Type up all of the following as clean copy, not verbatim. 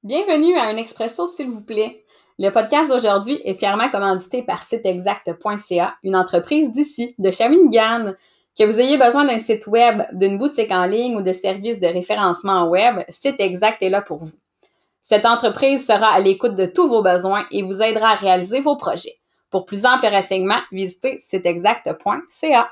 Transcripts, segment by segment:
Bienvenue à Un Expresso, s'il vous plaît. Le podcast d'aujourd'hui est fièrement commandité par siteexact.ca, une entreprise d'ici, de Shawinigan. Que vous ayez besoin d'un site web, d'une boutique en ligne ou de services de référencement web, Site Exact est là pour vous. Cette entreprise sera à l'écoute de tous vos besoins et vous aidera à réaliser vos projets. Pour plus amples renseignements, visitez siteexact.ca.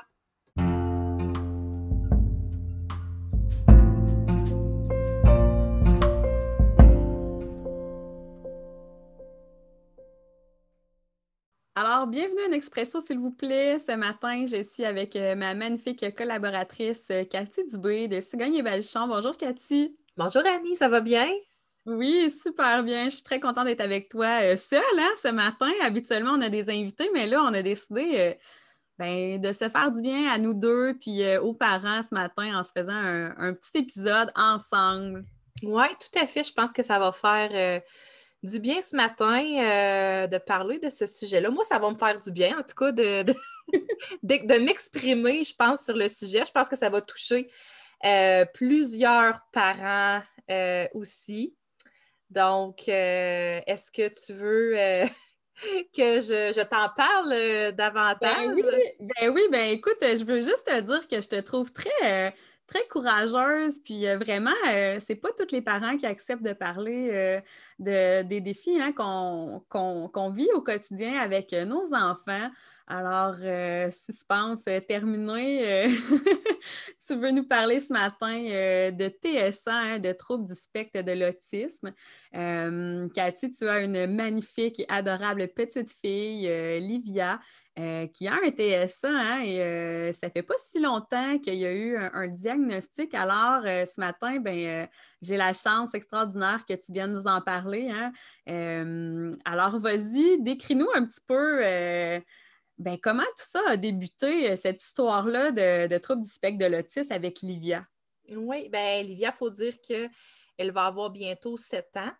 Alors, bienvenue à Un Expresso, s'il vous plaît. Ce matin, je suis avec ma magnifique collaboratrice Cathy Dubé de Cigogne et Belchon. Bonjour, Cathy. Bonjour Annie, ça va bien? Oui, super bien. Je suis très contente d'être avec toi seule ce matin. Habituellement, on a des invités, mais là, on a décidé de se faire du bien à nous deux puis aux parents ce matin en se faisant un petit épisode ensemble. Oui, tout à fait. Je pense que ça va faire du bien ce matin de parler de ce sujet-là. Moi, ça va me faire du bien, en tout cas, de m'exprimer, je pense, sur le sujet. Je pense que ça va toucher plusieurs parents aussi. Donc, est-ce que tu veux que je t'en parle davantage? Écoute, je veux juste te dire que je te trouve très courageuse, puis vraiment, c'est pas tous les parents qui acceptent de parler des défis qu'on vit au quotidien avec nos enfants. Alors, suspense terminé. Tu veux nous parler ce matin de TSA, de troubles du spectre de l'autisme. Cathy, tu as une magnifique et adorable petite fille, Livia, qui a un TSA, et ça fait pas si longtemps qu'il y a eu un diagnostic. Alors, ce matin, j'ai la chance extraordinaire que tu viennes nous en parler. Alors, vas-y, décris-nous un petit peu comment tout ça a débuté, cette histoire-là de trouble du spectre de l'autisme avec Livia. Oui, bien, Livia, il faut dire qu'elle va avoir bientôt 7 ans.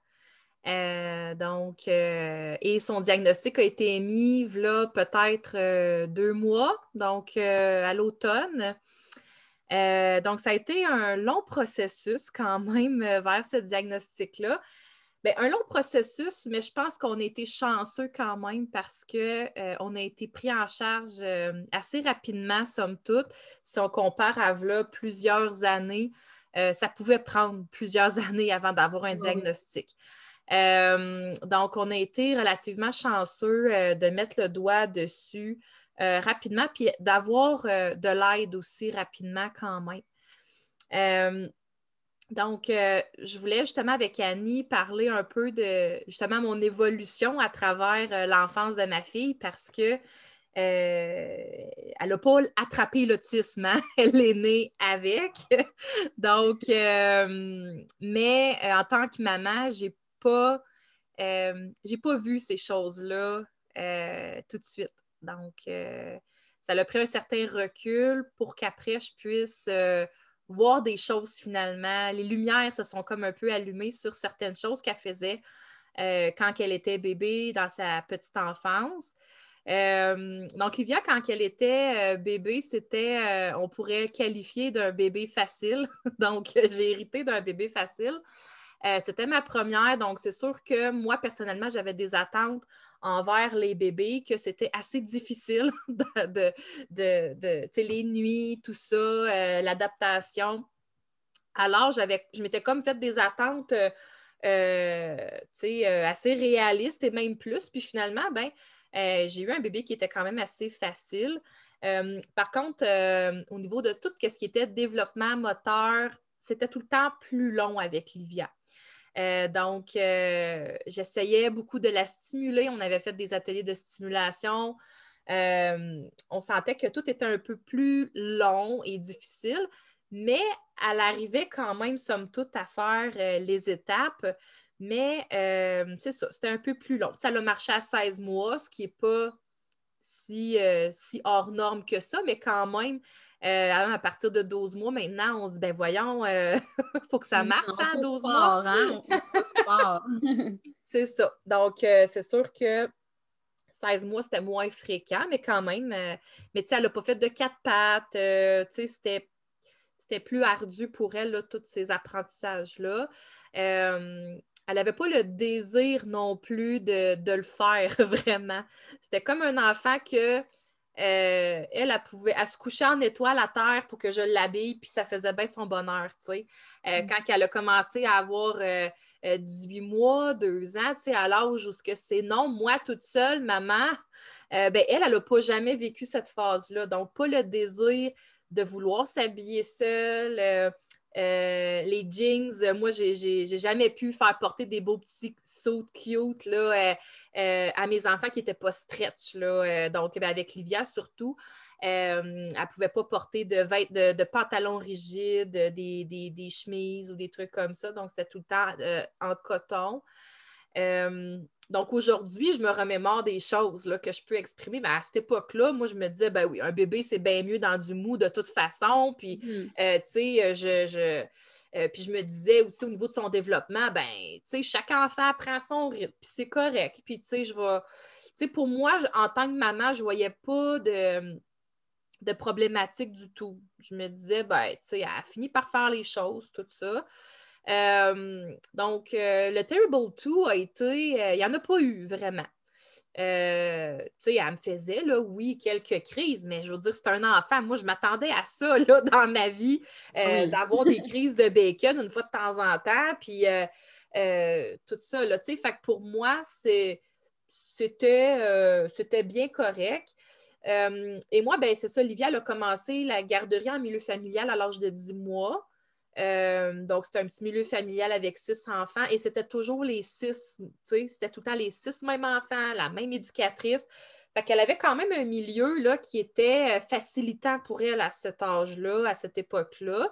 Et son diagnostic a été émis là peut-être 2 mois, donc à l'automne. Donc, ça a été un long processus quand même vers ce diagnostic-là. Bien, un long processus, mais je pense qu'on a été chanceux quand même parce qu'on a été pris en charge assez rapidement, somme toute. Si on compare à là, plusieurs années, ça pouvait prendre plusieurs années avant d'avoir un diagnostic. Donc, on a été relativement chanceux de mettre le doigt dessus rapidement, puis d'avoir de l'aide aussi rapidement quand même. Je voulais justement avec Annie parler un peu de justement mon évolution à travers l'enfance de ma fille parce que elle n'a pas attrapé l'autisme, hein? Elle est née avec. Donc, mais en tant que maman, j'ai pas vu ces choses-là tout de suite. Donc, ça a pris un certain recul pour qu'après, je puisse voir des choses finalement. Les lumières se sont comme un peu allumées sur certaines choses qu'elle faisait quand elle était bébé dans sa petite enfance. Donc, Livia, quand elle était bébé, c'était, on pourrait qualifier d'un bébé facile. Donc, j'ai hérité d'un bébé facile. C'était ma première, donc c'est sûr que moi, personnellement, j'avais des attentes envers les bébés, que c'était assez difficile les nuits, tout ça, l'adaptation. Alors, je m'étais comme fait des attentes assez réalistes et même plus. Puis finalement, j'ai eu un bébé qui était quand même assez facile. Par contre, au niveau de tout ce qui était développement moteur, c'était tout le temps plus long avec Livia. J'essayais beaucoup de la stimuler. On avait fait des ateliers de stimulation. On sentait que tout était un peu plus long et difficile, mais elle arrivait quand même, somme toute, à faire les étapes. Mais c'est ça, c'était un peu plus long. Ça a marché à 16 mois, ce qui n'est pas si hors norme que ça, mais quand même, à partir de 12 mois, maintenant, on se dit, voyons, il faut que ça marche, On hein, pousse 12 mois. fort, hein? On pousse fort. C'est ça. Donc, c'est sûr que 16 mois, c'était moins fréquent, mais quand même. Mais tu sais, elle n'a pas fait de 4 pattes. Tu sais, c'était plus ardu pour elle, là, tous ces apprentissages-là. elle n'avait pas le désir non plus de le faire vraiment. C'était comme un enfant que elle se couchait en étoile à terre pour que je l'habille, puis ça faisait bien son bonheur, tu sais. Quand elle a commencé à avoir 18 mois, 2 ans, tu sais, à l'âge où c'est non, moi toute seule, maman, ben elle n'a pas jamais vécu cette phase-là. Donc, pas le désir de vouloir s'habiller seule. Les jeans, moi, j'ai jamais pu faire porter des beaux petits suits cute là, à mes enfants qui n'étaient pas stretch. Là, donc, ben, avec Livia surtout, elle ne pouvait pas porter de pantalons rigides, des chemises ou des trucs comme ça. Donc, c'était tout le temps en coton. Donc aujourd'hui, je me remémore des choses là, que je peux exprimer, mais à cette époque-là, moi, je me disais, ben oui, un bébé, c'est bien mieux dans du mou de toute façon. Puis, tu sais, puis je me disais aussi au niveau de son développement, ben, tu sais, chaque enfant prend son rythme, puis c'est correct. Puis, tu sais, tu sais, pour moi, en tant que maman, je ne voyais pas de problématique du tout. Je me disais, ben, tu sais, elle a fini par faire les choses, tout ça. Donc, le Terrible 2 a été... il n'y en a pas eu, vraiment. Tu sais, elle me faisait, là, oui, quelques crises, mais je veux dire, c'est un enfant. Moi, je m'attendais à ça, là, dans ma vie, d'avoir des crises de bacon une fois de temps en temps, puis tout ça, là, tu sais. Fait que pour moi, c'était bien correct. Et moi, ben, c'est ça, Olivia, elle a commencé la garderie en milieu familial à l'âge de 10 mois. Donc, c'était un petit milieu familial avec 6 enfants et c'était toujours les 6, tu sais, c'était tout le temps les 6 mêmes enfants, la même éducatrice. Fait qu'elle avait quand même un milieu là, qui était facilitant pour elle à cet âge-là, à cette époque-là.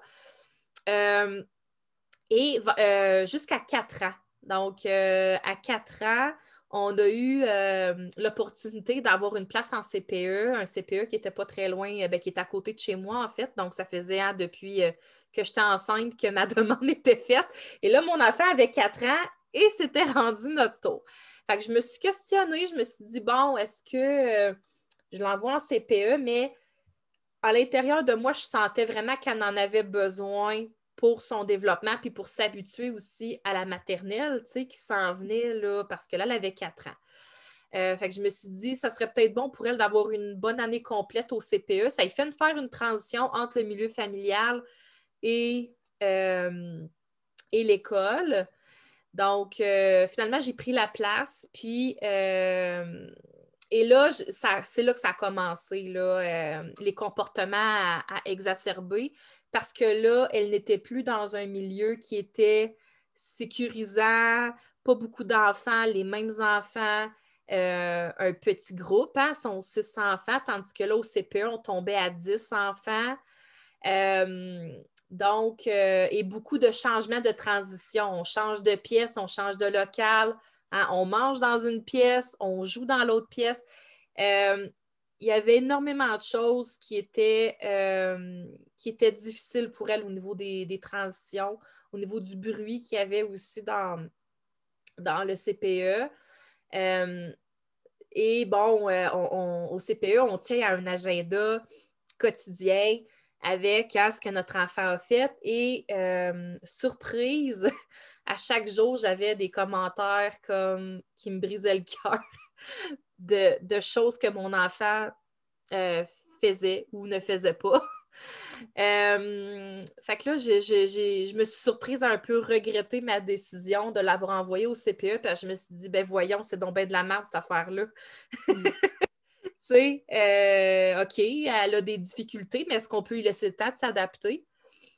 Et jusqu'à 4 ans. Donc, à 4 ans, on a eu l'opportunité d'avoir une place en CPE, un CPE qui n'était pas très loin, qui est à côté de chez moi, en fait. Donc, ça faisait depuis que j'étais enceinte que ma demande était faite. Et là, mon enfant avait 4 ans et c'était rendu notre tour. Fait que je me suis questionnée, je me suis dit, bon, est-ce que je l'envoie en CPE, mais à l'intérieur de moi, je sentais vraiment qu'elle en avait besoin pour son développement, puis pour s'habituer aussi à la maternelle, tu sais, qui s'en venait, là, parce que là, elle avait 4 ans. Fait que je me suis dit, ça serait peut-être bon pour elle d'avoir une bonne année complète au CPE. Ça lui fait faire une transition entre le milieu familial et, et l'école. Donc, finalement, j'ai pris la place, puis et là, c'est là que ça a commencé, là, les comportements à exacerber, parce que là, elle n'était plus dans un milieu qui était sécurisant, pas beaucoup d'enfants, les mêmes enfants, un petit groupe, hein, sont 6 enfants, tandis que là, au CPE, on tombait à 10 enfants. Euh, donc, et beaucoup de changements de transition. On change de pièce, on change de local, hein, on mange dans une pièce, on joue dans l'autre pièce. Il y avait énormément de choses qui étaient difficiles pour elle au niveau des transitions, au niveau du bruit qu'il y avait aussi dans le CPE. Et bon, au CPE, on tient à un agenda quotidien avec ce que notre enfant a fait. Et surprise, à chaque jour, j'avais des commentaires comme qui me brisaient le cœur de choses que mon enfant faisait ou ne faisait pas. Fait que là, je me suis surprise à un peu regretter ma décision de l'avoir envoyée au CPE, parce que je me suis dit, ben voyons, c'est donc bien de la merde, cette affaire-là. Tu sais, OK, elle a des difficultés, mais est-ce qu'on peut lui laisser le temps de s'adapter?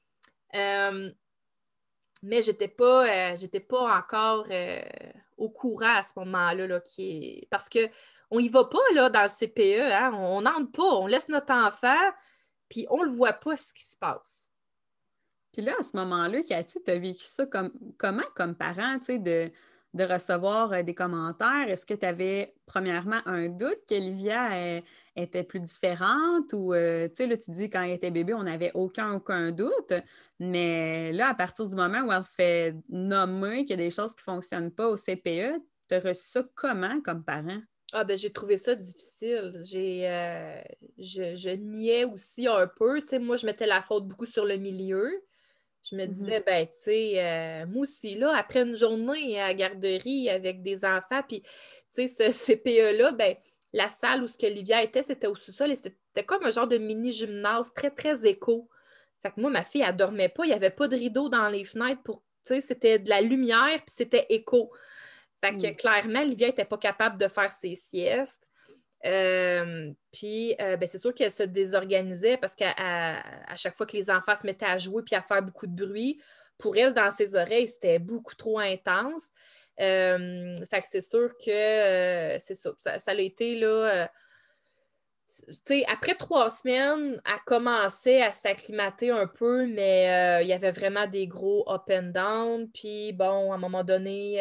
Mais j'étais pas encore au courant à ce moment-là, là, parce qu'on y va pas là, dans le CPE, hein? On n'entre pas, on laisse notre enfant, puis on le voit pas ce qui se passe. Puis là, à ce moment-là, Cathy, tu as vécu ça comment comme parent, tu sais, de recevoir des commentaires? Est-ce que tu avais, premièrement, un doute qu'Olivia était plus différente ou, tu sais, là, tu dis quand elle était bébé, on n'avait aucun doute, mais là, à partir du moment où elle se fait nommer qu'il y a des choses qui ne fonctionnent pas au CPE, tu as reçu ça comment comme parent? Ah ben j'ai trouvé ça difficile. Je niais aussi un peu. Tu sais, moi, je mettais la faute beaucoup sur le milieu. Je me disais, ben, tu sais, moi aussi, là, après une journée à la garderie avec des enfants, puis, tu sais, ce CPE-là, ben, la salle où ce que Livia était, c'était au sous-sol et c'était comme un genre de mini-gymnase très, très éco. Fait que moi, ma fille, elle dormait pas, il n'y avait pas de rideau dans les fenêtres pour, tu sais, c'était de la lumière, puis c'était éco. Fait que clairement, Livia n'était pas capable de faire ses siestes. Puis, ben, c'est sûr qu'elle se désorganisait parce qu'à chaque fois que les enfants se mettaient à jouer puis à faire beaucoup de bruit, pour elle, dans ses oreilles, c'était beaucoup trop intense. Fait que c'est sûr que c'est ça. Ça a été là. Tu sais, après 3 semaines, elle commençait à s'acclimater un peu, mais il y avait vraiment des gros up and down. Puis bon, à un moment donné,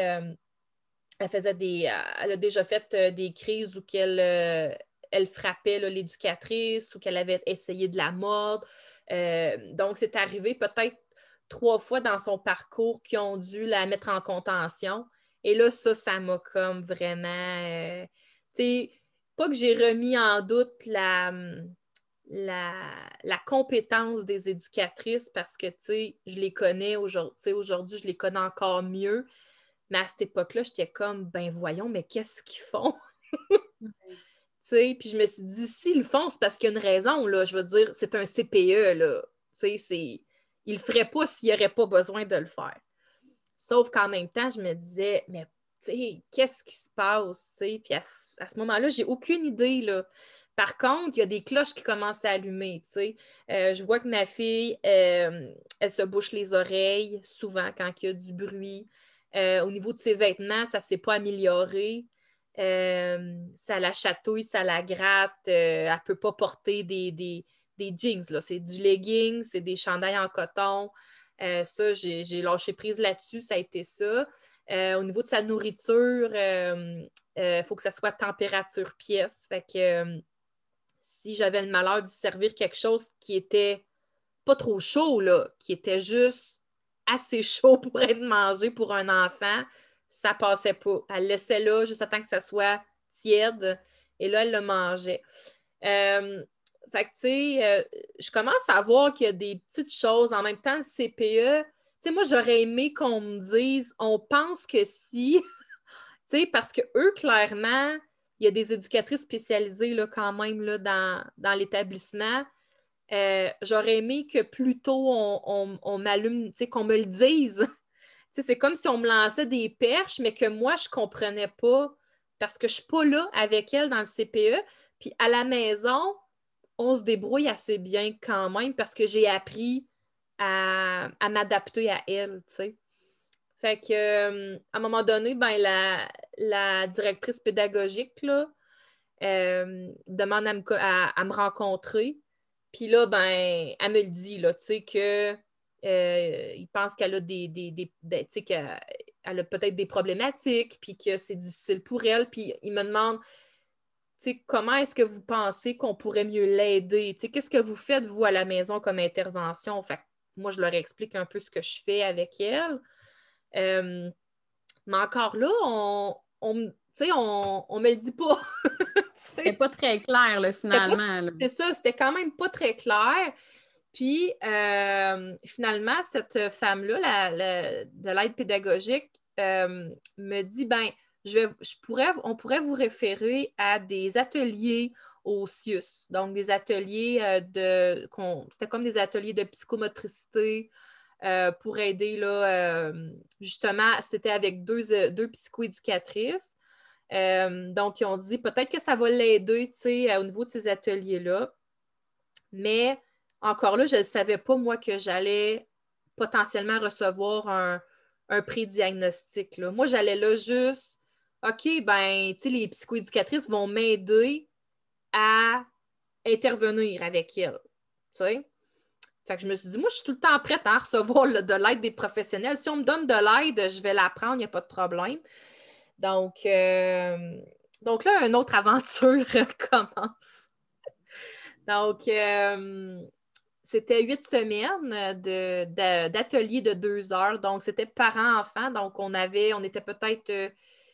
elle a déjà fait des crises où elle frappait là, l'éducatrice ou qu'elle avait essayé de la mordre. Donc, c'est arrivé peut-être 3 fois dans son parcours qui ont dû la mettre en contention. Et là, ça m'a comme vraiment... tu sais, pas que j'ai remis en doute la compétence des éducatrices parce que, tu sais, je les connais aujourd'hui. Aujourd'hui, je les connais encore mieux. Mais à cette époque-là, j'étais comme, ben voyons, mais qu'est-ce qu'ils font? Puis je me suis dit, s'ils le font, c'est parce qu'il y a une raison, là. Je veux dire, c'est un CPE, là. Ils ne le feraient pas s'il n'y aurait pas besoin de le faire. Sauf qu'en même temps, je me disais, mais qu'est-ce qui se passe? Puis à ce moment-là, j'ai aucune idée, là. Par contre, il y a des cloches qui commencent à allumer, je vois que ma fille, elle se bouche les oreilles souvent quand il y a du bruit. Au niveau de ses vêtements, ça ne s'est pas amélioré. Ça la chatouille, ça la gratte. Elle ne peut pas porter des jeans, là. C'est du legging, c'est des chandails en coton. Ça, j'ai lâché prise là-dessus, ça a été ça. Au niveau de sa nourriture, il faut que ça soit température pièce. Fait que si j'avais le malheur de servir quelque chose qui était pas trop chaud, là, qui était juste assez chaud pour être mangé pour un enfant, ça passait pas. Elle le laissait là juste à temps que ça soit tiède et là, elle le mangeait. Fait que, tu sais, je commence à voir qu'il y a des petites choses. En même temps, le CPE, tu sais, moi, j'aurais aimé qu'on me dise, on pense que si, tu sais, parce que eux, clairement, il y a des éducatrices spécialisées, là, quand même, là, dans l'établissement. J'aurais aimé que plus tôt on m'allume, tu sais, qu'on me le dise. Tu sais, c'est comme si on me lançait des perches, mais que moi, je ne comprenais pas parce que je ne suis pas là avec elle dans le CPE. Puis à la maison, on se débrouille assez bien quand même parce que j'ai appris à m'adapter à elle, tu sais. Fait que, à un moment donné, ben, la directrice pédagogique, là, demande à me rencontrer. Puis là, ben, elle me le dit, là, tu sais, que il pense qu'elle a tu sais, qu'elle a peut-être des problématiques, puis que c'est difficile pour elle. Puis il me demande, tu sais, comment est-ce que vous pensez qu'on pourrait mieux l'aider? Tu sais, qu'est-ce que vous faites, vous, à la maison comme intervention? Fait que moi, je leur explique un peu ce que je fais avec elle. Mais encore là, tu sais, on me le dit pas. C'est pas très clair, là, finalement. Là. C'est ça, c'était quand même pas très clair. Puis, finalement, cette femme-là, de l'aide pédagogique, me dit, ben, on pourrait vous référer à des ateliers au CIUS. Donc, des ateliers c'était comme des ateliers de psychomotricité pour aider, là, justement, c'était avec deux psychoéducatrices. Donc, ils ont dit peut-être que ça va l'aider, tu sais, au niveau de ces ateliers-là. Mais encore là, je ne savais pas, moi, que j'allais potentiellement recevoir un pré-diagnostic, là. Moi, j'allais là juste, OK, ben, tu sais, les psychoéducatrices vont m'aider à intervenir avec elles, tu sais. Fait que je me suis dit, moi, je suis tout le temps prête à recevoir de l'aide des professionnels. Si on me donne de l'aide, je vais la prendre, il n'y a pas de problème. Donc là, une autre aventure commence. Donc, c'était 8 semaines d'ateliers de 2 heures. Donc, c'était parents-enfants. Donc, on était peut-être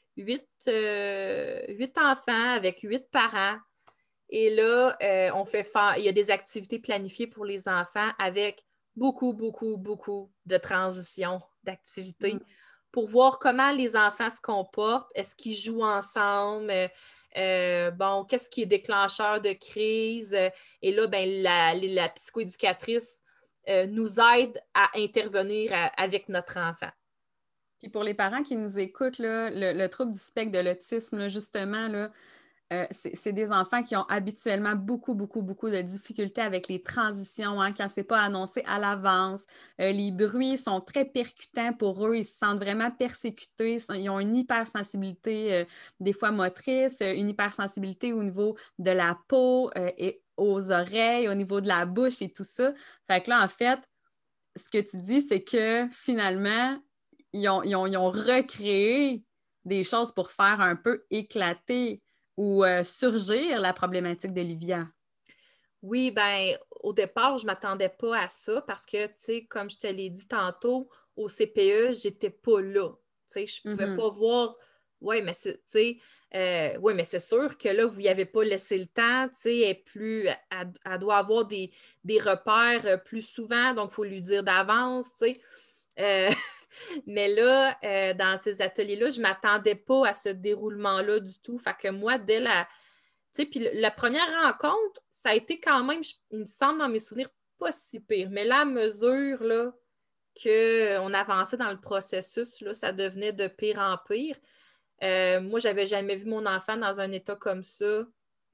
8 enfants avec 8 parents. Et là, il y a des activités planifiées pour les enfants avec beaucoup, beaucoup, beaucoup de transitions d'activités Mm. pour voir comment les enfants se comportent. Est-ce qu'ils jouent ensemble? Bon, qu'est-ce qui est déclencheur de crise? Et là, ben, la psychoéducatrice nous aide à intervenir avec notre enfant. Puis pour les parents qui nous écoutent, là, le trouble du spectre de l'autisme, là, justement, là, c'est des enfants qui ont habituellement beaucoup, beaucoup, beaucoup de difficultés avec les transitions, hein, quand c'est pas annoncé à l'avance. Les bruits sont très percutants pour eux. Ils se sentent vraiment persécutés. Ils ont une hypersensibilité, des fois motrice, une hypersensibilité au niveau de la peau et aux oreilles, au niveau de la bouche et tout ça. Fait que là, en fait, ce que tu dis, c'est que finalement, ils ont recréé des choses pour faire un peu éclater ou surgir la problématique de Livia. Oui, ben au départ, je ne m'attendais pas à ça parce que, tu sais, comme je te l'ai dit tantôt, au CPE, j'étais pas là. Tu sais, je pouvais Mhm. pas voir. Oui, mais c'est, tu sais, ouais, mais c'est sûr que là, vous n'y avez pas laissé le temps, tu sais, elle doit avoir des repères plus souvent, donc il faut lui dire d'avance, tu sais. Euh, mais là, dans ces ateliers-là, je ne m'attendais pas à ce déroulement-là du tout. Fait que moi, dès la tu sais, puis la première rencontre, ça a été quand même, il me semble dans mes souvenirs, pas si pire. Mais là, à mesure là, qu'on avançait dans le processus, là, ça devenait de pire en pire. Moi, je n'avais jamais vu mon enfant dans un état comme ça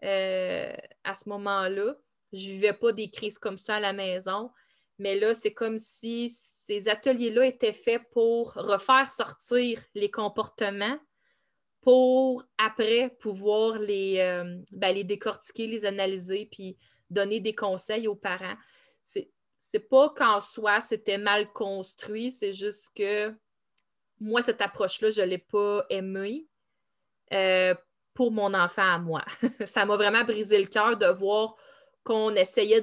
à ce moment-là. Je ne vivais pas des crises comme ça à la maison. Mais là, c'est comme si ces ateliers-là étaient faits pour refaire sortir les comportements pour après pouvoir les décortiquer, les analyser, puis donner des conseils aux parents. C'est pas qu'en soi, c'était mal construit, c'est juste que moi, cette approche-là, je ne l'ai pas aimée euh, pour mon enfant à moi. Ça m'a vraiment brisé le cœur de voir qu'on essayait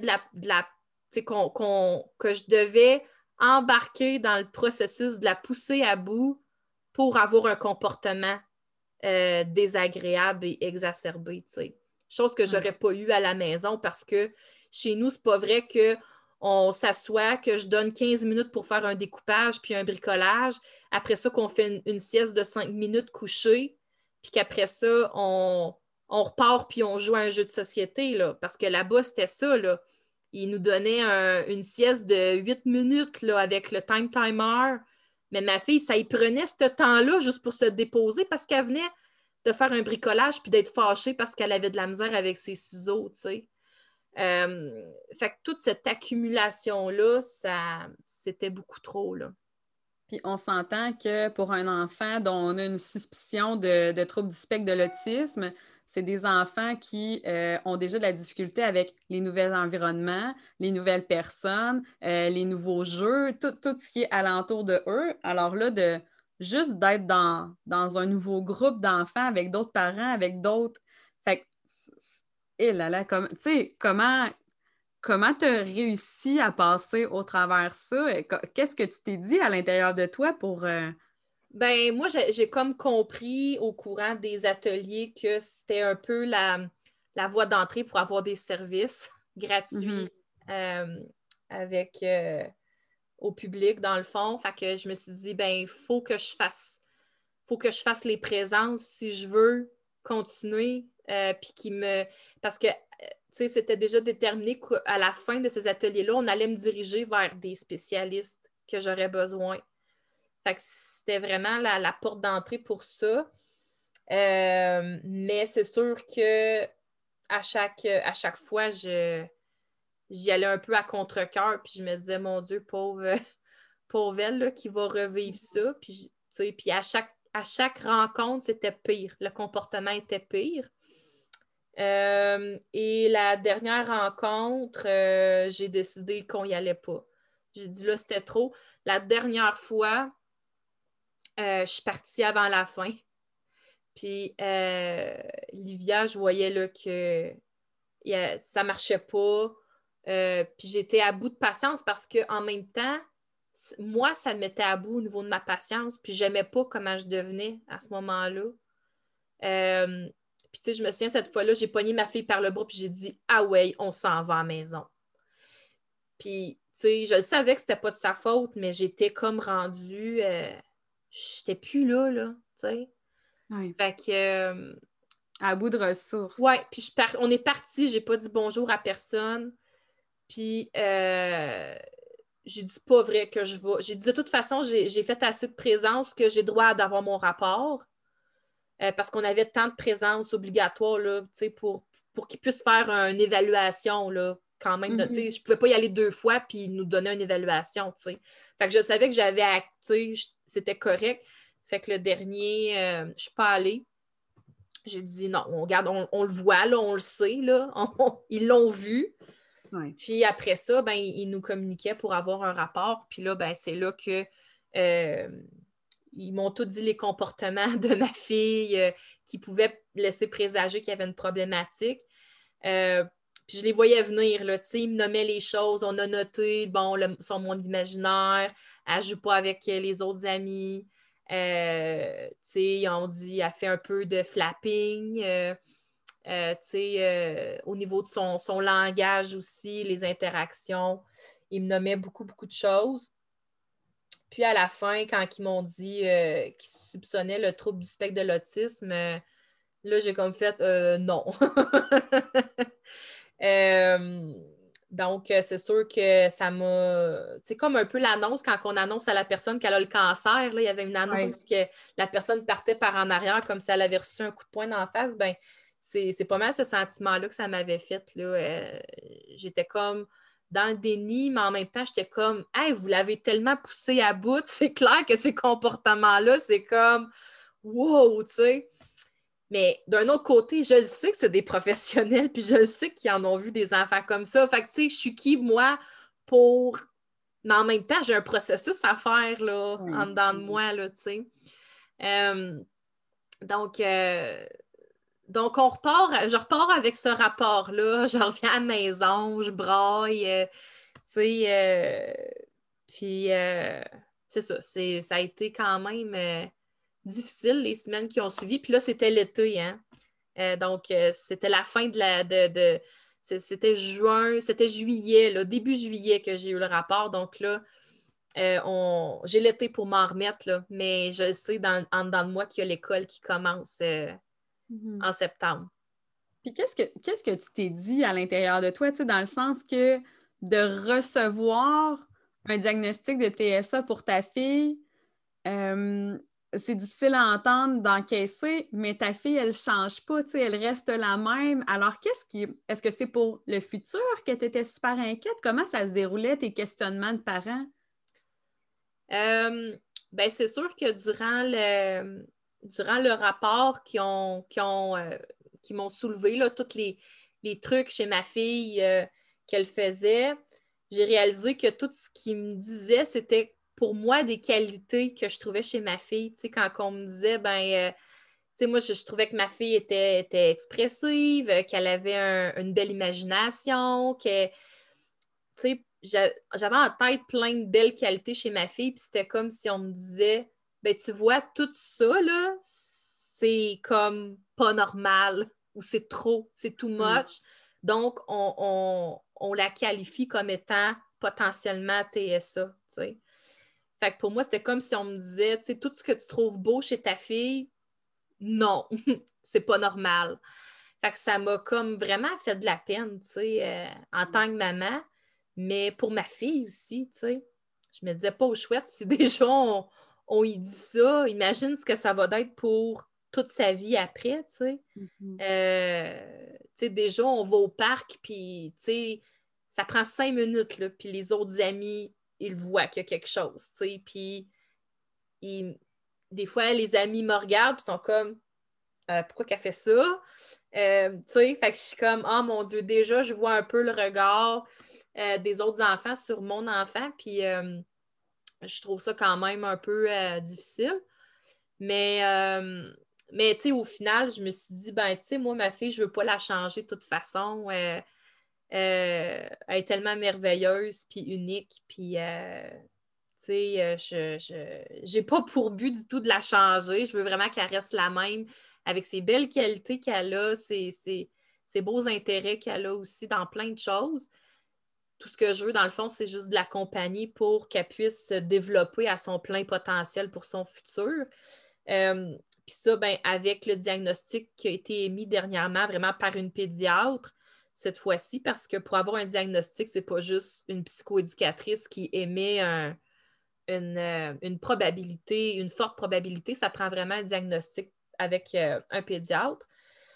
que je devais embarquer dans le processus de la pousser à bout pour avoir un comportement désagréable et exacerbé, tu sais. Chose que Ouais. j'aurais pas eu à la maison parce que chez nous, c'est pas vrai que on s'assoit, que je donne 15 minutes pour faire un découpage puis un bricolage. Après ça, qu'on fait une sieste de 5 minutes couchée, puis qu'après ça, on repart puis on joue à un jeu de société, là. Parce que là-bas, c'était ça, là. Ils nous donnaient une sieste de 8 minutes, là, avec le time timer. Mais ma fille, ça y prenait ce temps-là juste pour se déposer parce qu'elle venait de faire un bricolage puis d'être fâchée parce qu'elle avait de la misère avec ses ciseaux, tu sais. Fait que toute cette accumulation-là, c'était beaucoup trop, là. Puis on s'entend que pour un enfant dont on a une suspicion de trouble du spectre de l'autisme, c'est des enfants qui ont déjà de la difficulté avec les nouveaux environnements, les nouvelles personnes, les nouveaux jeux, tout ce qui est alentour de eux. Alors là, juste d'être dans un nouveau groupe d'enfants avec d'autres parents, avec d'autres. Fait que, et là là, comme, tu sais, comment tu as réussi à passer au travers ça? Qu'est-ce que tu t'es dit à l'intérieur de toi pour... Ben, moi, j'ai comme compris au courant des ateliers que c'était un peu la voie d'entrée pour avoir des services gratuits Mhm. euh, avec au public, dans le fond. Fait que je me suis dit, ben, faut que je fasse les présences si je veux continuer. Puis parce que, tu sais, c'était déjà déterminé qu'à la fin de ces ateliers-là, on allait me diriger vers des spécialistes que j'aurais besoin. Fait que c'était vraiment la porte d'entrée pour ça. Mais c'est sûr que à chaque fois, j'y allais un peu à contre-cœur, puis je me disais, mon Dieu, pauvre elle là, qui va revivre ça. Puis à chaque rencontre, c'était pire. Le comportement était pire. Et la dernière rencontre, j'ai décidé qu'on n'y allait pas. J'ai dit là, c'était trop. La dernière fois, je suis partie avant la fin. Puis Livia, je voyais là, que ça ne marchait pas. Puis j'étais à bout de patience parce qu'en même temps, moi, ça me mettait à bout au niveau de ma patience. Puis j'aimais pas comment je devenais à ce moment-là. Puis tu sais, je me souviens, cette fois-là, j'ai pogné ma fille par le bras puis j'ai dit « Ah ouais, on s'en va à la maison. » Puis, sais, je savais que c'était pas de sa faute, mais j'étais comme rendue... j'étais plus là, tu sais. Ouais. Fait que... À bout de ressources. ouais, puis on est parti, j'ai pas dit bonjour à personne. Puis j'ai dit pas vrai que je vais. J'ai dit de toute façon, j'ai fait assez de présence que j'ai droit d'avoir mon rapport. Parce qu'on avait tant de présence obligatoire là, pour qu'ils puissent faire une évaluation là, quand même. Je ne pouvais pas y aller 2 fois puis nous donner une évaluation. T'sais. Fait que je savais que j'avais c'était correct. Fait que le dernier, je ne suis pas allée. J'ai dit non, on le voit, là, on le sait, là, ils l'ont vu. Ouais. Puis après ça, ben, ils nous communiquaient pour avoir un rapport. Puis là, ben, c'est là que ils m'ont tout dit les comportements de ma fille qui pouvaient laisser présager qu'il y avait une problématique. Puis je les voyais venir, là, ils me nommaient les choses, on a noté, bon, son monde imaginaire, elle ne joue pas avec les autres amis. Ils ont dit, elle fait un peu de flapping. Au niveau de son langage aussi, les interactions, ils me nommaient beaucoup, beaucoup de choses. Puis à la fin, quand ils m'ont dit qu'ils soupçonnaient le trouble du spectre de l'autisme, là, j'ai comme fait non. Donc, c'est sûr que ça m'a... C'est comme un peu l'annonce quand on annonce à la personne qu'elle a le cancer. Là, il y avait une annonce que la personne partait par en arrière comme si elle avait reçu un coup de poing d'en face. Ben, c'est pas mal ce sentiment-là que ça m'avait fait. Là. J'étais comme dans le déni, mais en même temps, j'étais comme « Hey, vous l'avez tellement poussé à bout, c'est clair que ces comportements-là, c'est comme « Wow! » tu sais. Mais d'un autre côté, je le sais que c'est des professionnels, puis je le sais qu'ils en ont vu des enfants comme ça. Fait que, tu sais, je suis qui, moi, pour... Mais en même temps, j'ai un processus à faire, là, en dedans de moi, là, tu sais. Donc, je repars avec ce rapport-là. Je reviens à la maison, je braille, tu sais. Puis, c'est ça. Ça a été quand même difficile les semaines qui ont suivi. Puis là, c'était l'été, hein. Donc, c'était la fin c'était juillet, là, début juillet que j'ai eu le rapport. Donc là, j'ai l'été pour m'en remettre, là, mais je sais en dedans de moi qu'il y a l'école qui commence en septembre. Puis qu'est-ce que tu t'es dit à l'intérieur de toi, tu sais, dans le sens que de recevoir un diagnostic de TSA pour ta fille, c'est difficile à entendre, d'encaisser, mais ta fille, elle ne change pas, tu sais, elle reste la même. Alors, est-ce que c'est pour le futur que tu étais super inquiète? Comment ça se déroulait, tes questionnements de parents? Ben, c'est sûr que durant le rapport qui m'ont soulevé, là, tous les trucs chez ma fille qu'elle faisait, j'ai réalisé que tout ce qu'il me disait, c'était pour moi des qualités que je trouvais chez ma fille. Tu sais, quand on me disait, ben, tu sais, moi, je trouvais que ma fille était expressive, qu'elle avait une belle imagination, que, tu sais, j'avais en tête plein de belles qualités chez ma fille, puis c'était comme si on me disait, ben, tu vois, tout ça, là, c'est comme pas normal, ou c'est trop, c'est too much. Donc, on la qualifie comme étant potentiellement TSA, tu sais. Fait que pour moi, c'était comme si on me disait, tu sais, tout ce que tu trouves beau chez ta fille, non, c'est pas normal. Fait que ça m'a comme vraiment fait de la peine, tu sais, en tant que maman, mais pour ma fille aussi, tu sais. Je me disais pas au chouette, si déjà on y dit ça, imagine ce que ça va être pour toute sa vie après, tu sais. Tu sais, déjà, on va au parc, puis, tu sais, ça prend 5 minutes, là, puis les autres amis, ils voient qu'il y a quelque chose, tu sais, puis des fois, les amis me regardent, puis sont comme, pourquoi qu'elle fait ça? Tu sais, fait que je suis comme, oh mon Dieu, déjà, je vois un peu le regard des autres enfants sur mon enfant, puis je trouve ça quand même un peu difficile. Mais tu sais, au final, je me suis dit, ben, tu sais, moi, ma fille, je veux pas la changer de toute façon. Elle est tellement merveilleuse, puis unique, puis tu sais, j'ai pas pour but du tout de la changer. Je veux vraiment qu'elle reste la même avec ses belles qualités qu'elle a, ses beaux intérêts qu'elle a aussi dans plein de choses. tout ce que je veux, dans le fond, c'est juste de l'accompagner pour qu'elle puisse se développer à son plein potentiel pour son futur. Puis ça, ben, avec le diagnostic qui a été émis dernièrement vraiment par une pédiatre, cette fois-ci, parce que pour avoir un diagnostic, c'est pas juste une psychoéducatrice qui émet une probabilité, une forte probabilité, ça prend vraiment un diagnostic avec un pédiatre.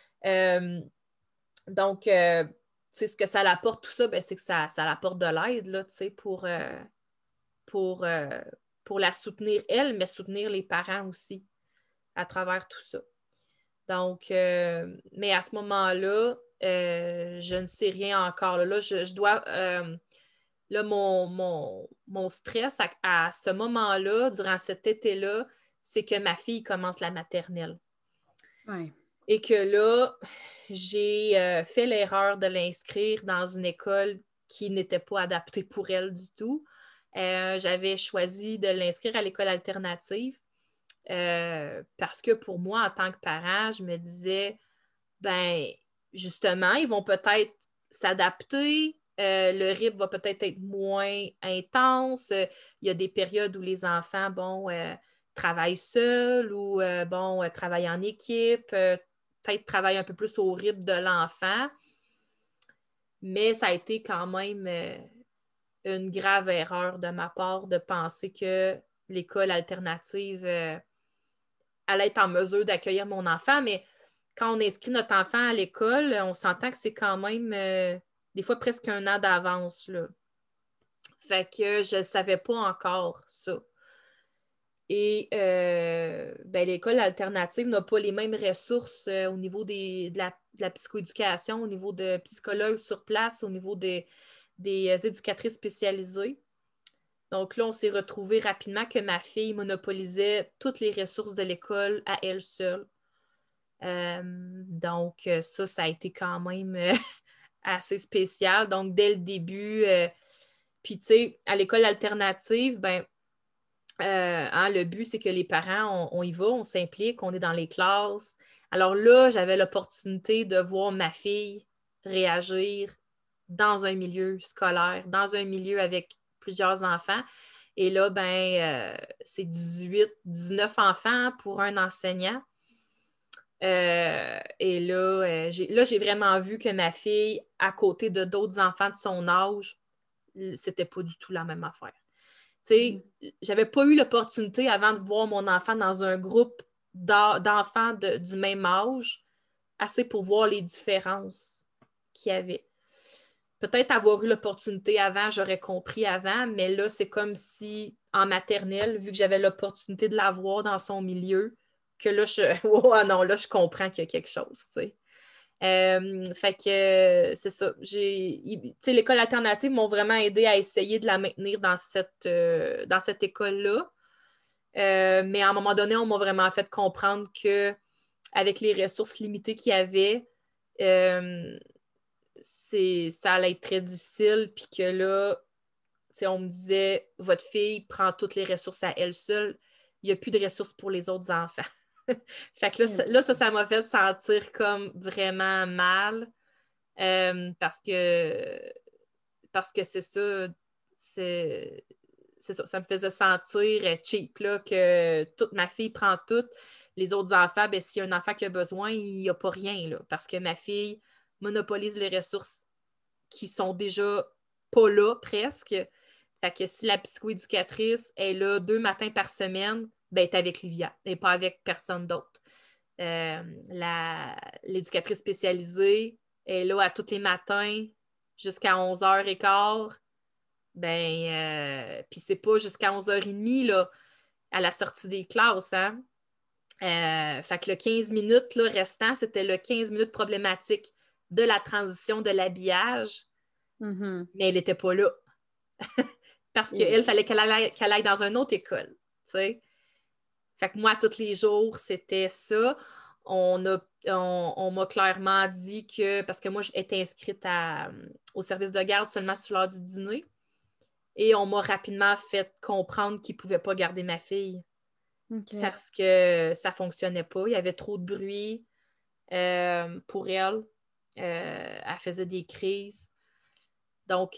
Donc, ce que ça apporte, tout ça, ben, c'est que ça apporte de l'aide là, pour, pour la soutenir elle, mais soutenir les parents aussi à travers tout ça. Donc, mais à ce moment-là, je ne sais rien encore. Là, je dois... là, mon stress à ce moment-là, durant cet été-là, c'est que ma fille commence la maternelle. Ouais. Et que là, j'ai fait l'erreur de l'inscrire dans une école qui n'était pas adaptée pour elle du tout. J'avais choisi de l'inscrire à l'école alternative parce que pour moi, en tant que parent, je me disais, ben justement, ils vont peut-être s'adapter. Le rythme va peut-être être moins intense. Il y a des périodes où les enfants, travaillent seuls ou, travaillent en équipe, peut-être travaillent un peu plus au rythme de l'enfant. Mais ça a été quand même une grave erreur de ma part de penser que l'école alternative allait être en mesure d'accueillir mon enfant. Mais quand on inscrit notre enfant à l'école, on s'entend que c'est quand même des fois presque 1 an d'avance, là. Fait que je ne savais pas encore ça. Et l'école alternative n'a pas les mêmes ressources au niveau de la psychoéducation, au niveau de psychologues sur place, au niveau des éducatrices spécialisées. Donc là, on s'est retrouvé rapidement que ma fille monopolisait toutes les ressources de l'école à elle seule. Donc, ça a été quand même assez spécial. Donc, dès le début, puis tu sais, à l'école alternative, le but, c'est que les parents, on y va, on s'implique, on est dans les classes. Alors là, j'avais l'opportunité de voir ma fille réagir dans un milieu scolaire, dans un milieu avec plusieurs enfants. Et là, c'est 19 enfants pour un enseignant. Et là, j'ai vraiment vu que ma fille, à côté de d'autres enfants de son âge, c'était pas du tout la même affaire. Tu sais, j'avais pas eu l'opportunité avant de voir mon enfant dans un groupe d'enfants du même âge, assez pour voir les différences qu'il y avait. Peut-être avoir eu l'opportunité avant, j'aurais compris avant, mais là, c'est comme si en maternelle, vu que j'avais l'opportunité de la voir dans son milieu, que là, là, je comprends qu'il y a quelque chose, tu sais. Fait que c'est ça. L'école alternative m'ont vraiment aidé à essayer de la maintenir dans cette école-là. Mais à un moment donné, on m'a vraiment fait comprendre que avec les ressources limitées qu'il y avait, ça allait être très difficile. Puis que là, on me disait, votre fille prend toutes les ressources à elle seule. Il n'y a plus de ressources pour les autres enfants. Fait que ça m'a fait sentir comme vraiment mal parce que c'est ça, ça me faisait sentir cheap là, que toute ma fille prend tout. Les autres enfants, s'il y a un enfant qui a besoin, il n'y a pas rien là, parce que ma fille monopolise les ressources qui sont déjà pas là presque. Fait que si la psychoéducatrice est là 2 matins par semaine, elle est avec Livia, elle n'est pas avec personne d'autre. L'éducatrice spécialisée est là à tous les matins jusqu'à 11h15. Puis c'est pas jusqu'à 11h30 là, à la sortie des classes. Hein? Fait que le 15 minutes là, restant, c'était le 15 minutes problématique de la transition de l'habillage. Mm-hmm. Mais elle n'était pas là. Parce qu'il fallait qu'elle aille dans une autre école. T'sais? Fait que moi, tous les jours, c'était ça. On m'a clairement dit que, parce que moi, j'étais inscrite au service de garde seulement sur l'heure du dîner, et on m'a rapidement fait comprendre qu'ils ne pouvaient pas garder ma fille parce que ça ne fonctionnait pas. Il y avait trop de bruit pour elle. Elle faisait des crises. Donc,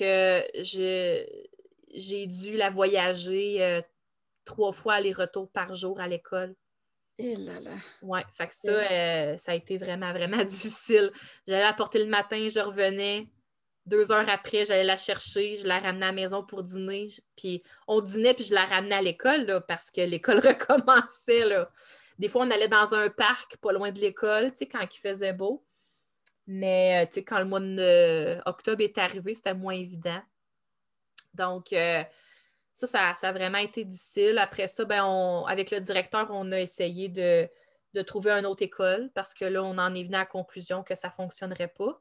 j'ai dû la voyager 3 fois aller-retour par jour à l'école. Et là là. Ouais, fait que ça, ça a été vraiment, vraiment difficile. J'allais la porter le matin, je revenais. 2 heures après, j'allais la chercher, je la ramenais à la maison pour dîner. Puis on dînait, puis je la ramenais à l'école, là, parce que l'école recommençait, là. Des fois, on allait dans un parc pas loin de l'école, tu sais, quand il faisait beau. Mais, tu sais, quand le mois d'octobre est arrivé, c'était moins évident. Donc, ça a vraiment été difficile. Après ça, ben, avec le directeur, on a essayé de trouver une autre école parce que là, on en est venu à la conclusion que ça ne fonctionnerait pas.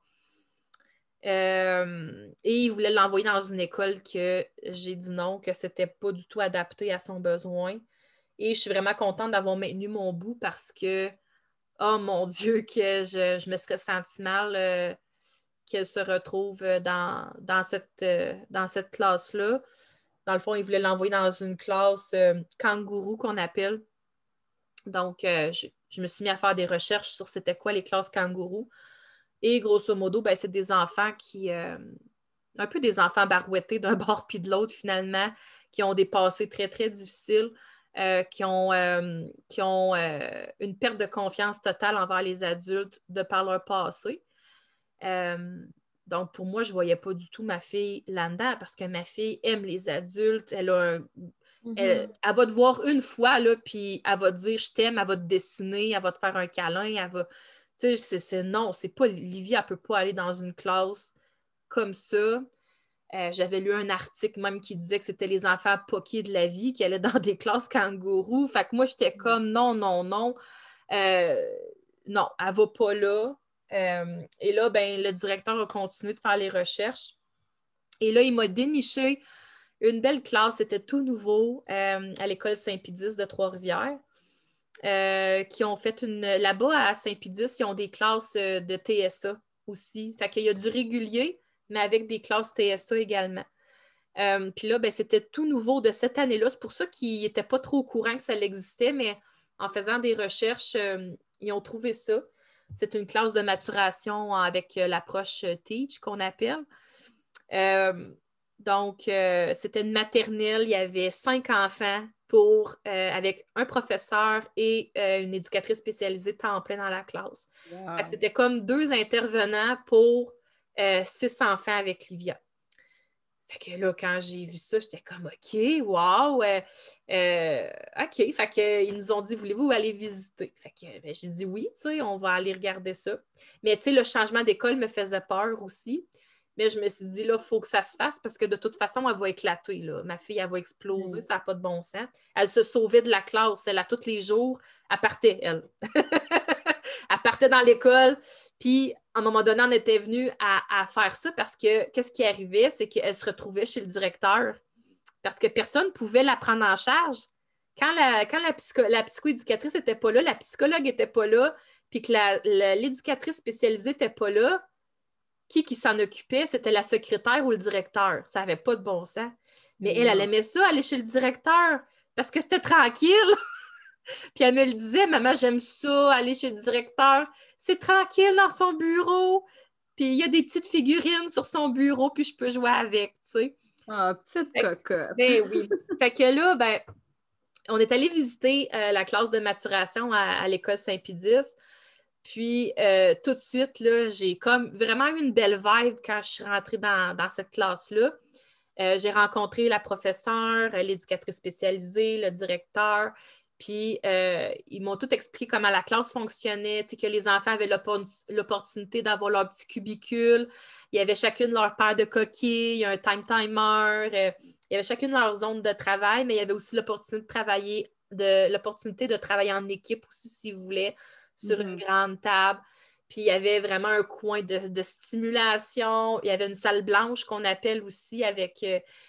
Et il voulait l'envoyer dans une école que j'ai dit non, que c'était pas du tout adapté à son besoin. Et je suis vraiment contente d'avoir maintenu mon bout parce que, oh mon Dieu, que je me serais sentie mal qu'elle se retrouve dans cette classe-là. Dans le fond, il voulait l'envoyer dans une classe kangourou qu'on appelle. Donc, je me suis mis à faire des recherches sur c'était quoi les classes kangourou. Et grosso modo, ben, c'est des enfants un peu des enfants barouettés d'un bord puis de l'autre, finalement, qui ont des passés très, très difficiles, qui ont une perte de confiance totale envers les adultes de par leur passé. Donc, pour moi, je ne voyais pas du tout ma fille là-dedans parce que ma fille aime les adultes. Elle va te voir une fois, là, puis elle va te dire je t'aime, elle va te dessiner, elle va te faire un câlin, elle va. Tu sais, non, c'est pas. Livia, elle ne peut pas aller dans une classe comme ça. J'avais lu un article même qui disait que c'était les enfants poqués de la vie qui allaient dans des classes kangourous. Fait que moi, j'étais comme non, non, non. Non, elle va pas là. Et là, ben, le directeur a continué de faire les recherches. Et là, il m'a déniché une belle classe. C'était tout nouveau à l'école Saint-Pédis de Trois-Rivières. Qui ont fait là-bas à Saint-Pédis, ils ont des classes de TSA aussi. Fait qu'il y a du régulier, mais avec des classes TSA également. Puis là, ben, c'était tout nouveau de cette année-là. C'est pour ça qu'ils n'étaient pas trop au courant que ça existait, mais en faisant des recherches, ils ont trouvé ça. C'est une classe de maturation avec l'approche Teach qu'on appelle. Donc, c'était une maternelle. Il y avait 5 enfants avec un professeur et une éducatrice spécialisée temps plein dans la classe. Wow. Fait que c'était comme 2 intervenants pour 6 enfants avec Livia. Fait que là, quand j'ai vu ça, j'étais comme OK, wow, OK. Fait que, ils nous ont dit, voulez-vous aller visiter? Fait que ben, j'ai dit oui, tu sais, on va aller regarder ça. Mais tu sais, le changement d'école me faisait peur aussi. Mais je me suis dit, là, il faut que ça se fasse parce que de toute façon, elle va éclater. Là. Ma fille, elle va exploser, ça n'a pas de bon sens. Elle se sauvait de la classe. Elle, à tous les jours, elle partait, elle. Elle partait dans l'école. Puis, à un moment donné, on était venu à faire ça parce que qu'est-ce qui arrivait, c'est qu'elle se retrouvait chez le directeur parce que personne ne pouvait la prendre en charge. Quand la psychoéducatrice n'était pas là, la psychologue n'était pas là, puis que l'éducatrice spécialisée n'était pas là, qui s'en occupait? C'était la secrétaire ou le directeur. Ça n'avait pas de bon sens. Mais elle aimait ça, aller chez le directeur, parce que c'était tranquille. Puis elle me le disait, maman, j'aime ça, aller chez le directeur. C'est tranquille dans son bureau. Puis il y a des petites figurines sur son bureau, puis je peux jouer avec, tu sais. Ah, petite cocotte. Ben oui. Fait que là, ben, on est allé visiter la classe de maturation à l'école Saint-Pédis. Puis, tout de suite, là, j'ai comme vraiment eu une belle vibe quand je suis rentrée dans cette classe-là. J'ai rencontré la professeure, l'éducatrice spécialisée, le directeur. Puis, ils m'ont tout expliqué comment la classe fonctionnait, que les enfants avaient l'opportunité d'avoir leur petit cubicule. Il y avait chacune leur paire de coquilles, un time timer. Il y avait chacune leur zone de travail, mais il y avait aussi l'opportunité de travailler en équipe aussi, si vous voulez, sur une grande table. Puis il y avait vraiment un coin de stimulation. Il y avait une salle blanche qu'on appelle aussi avec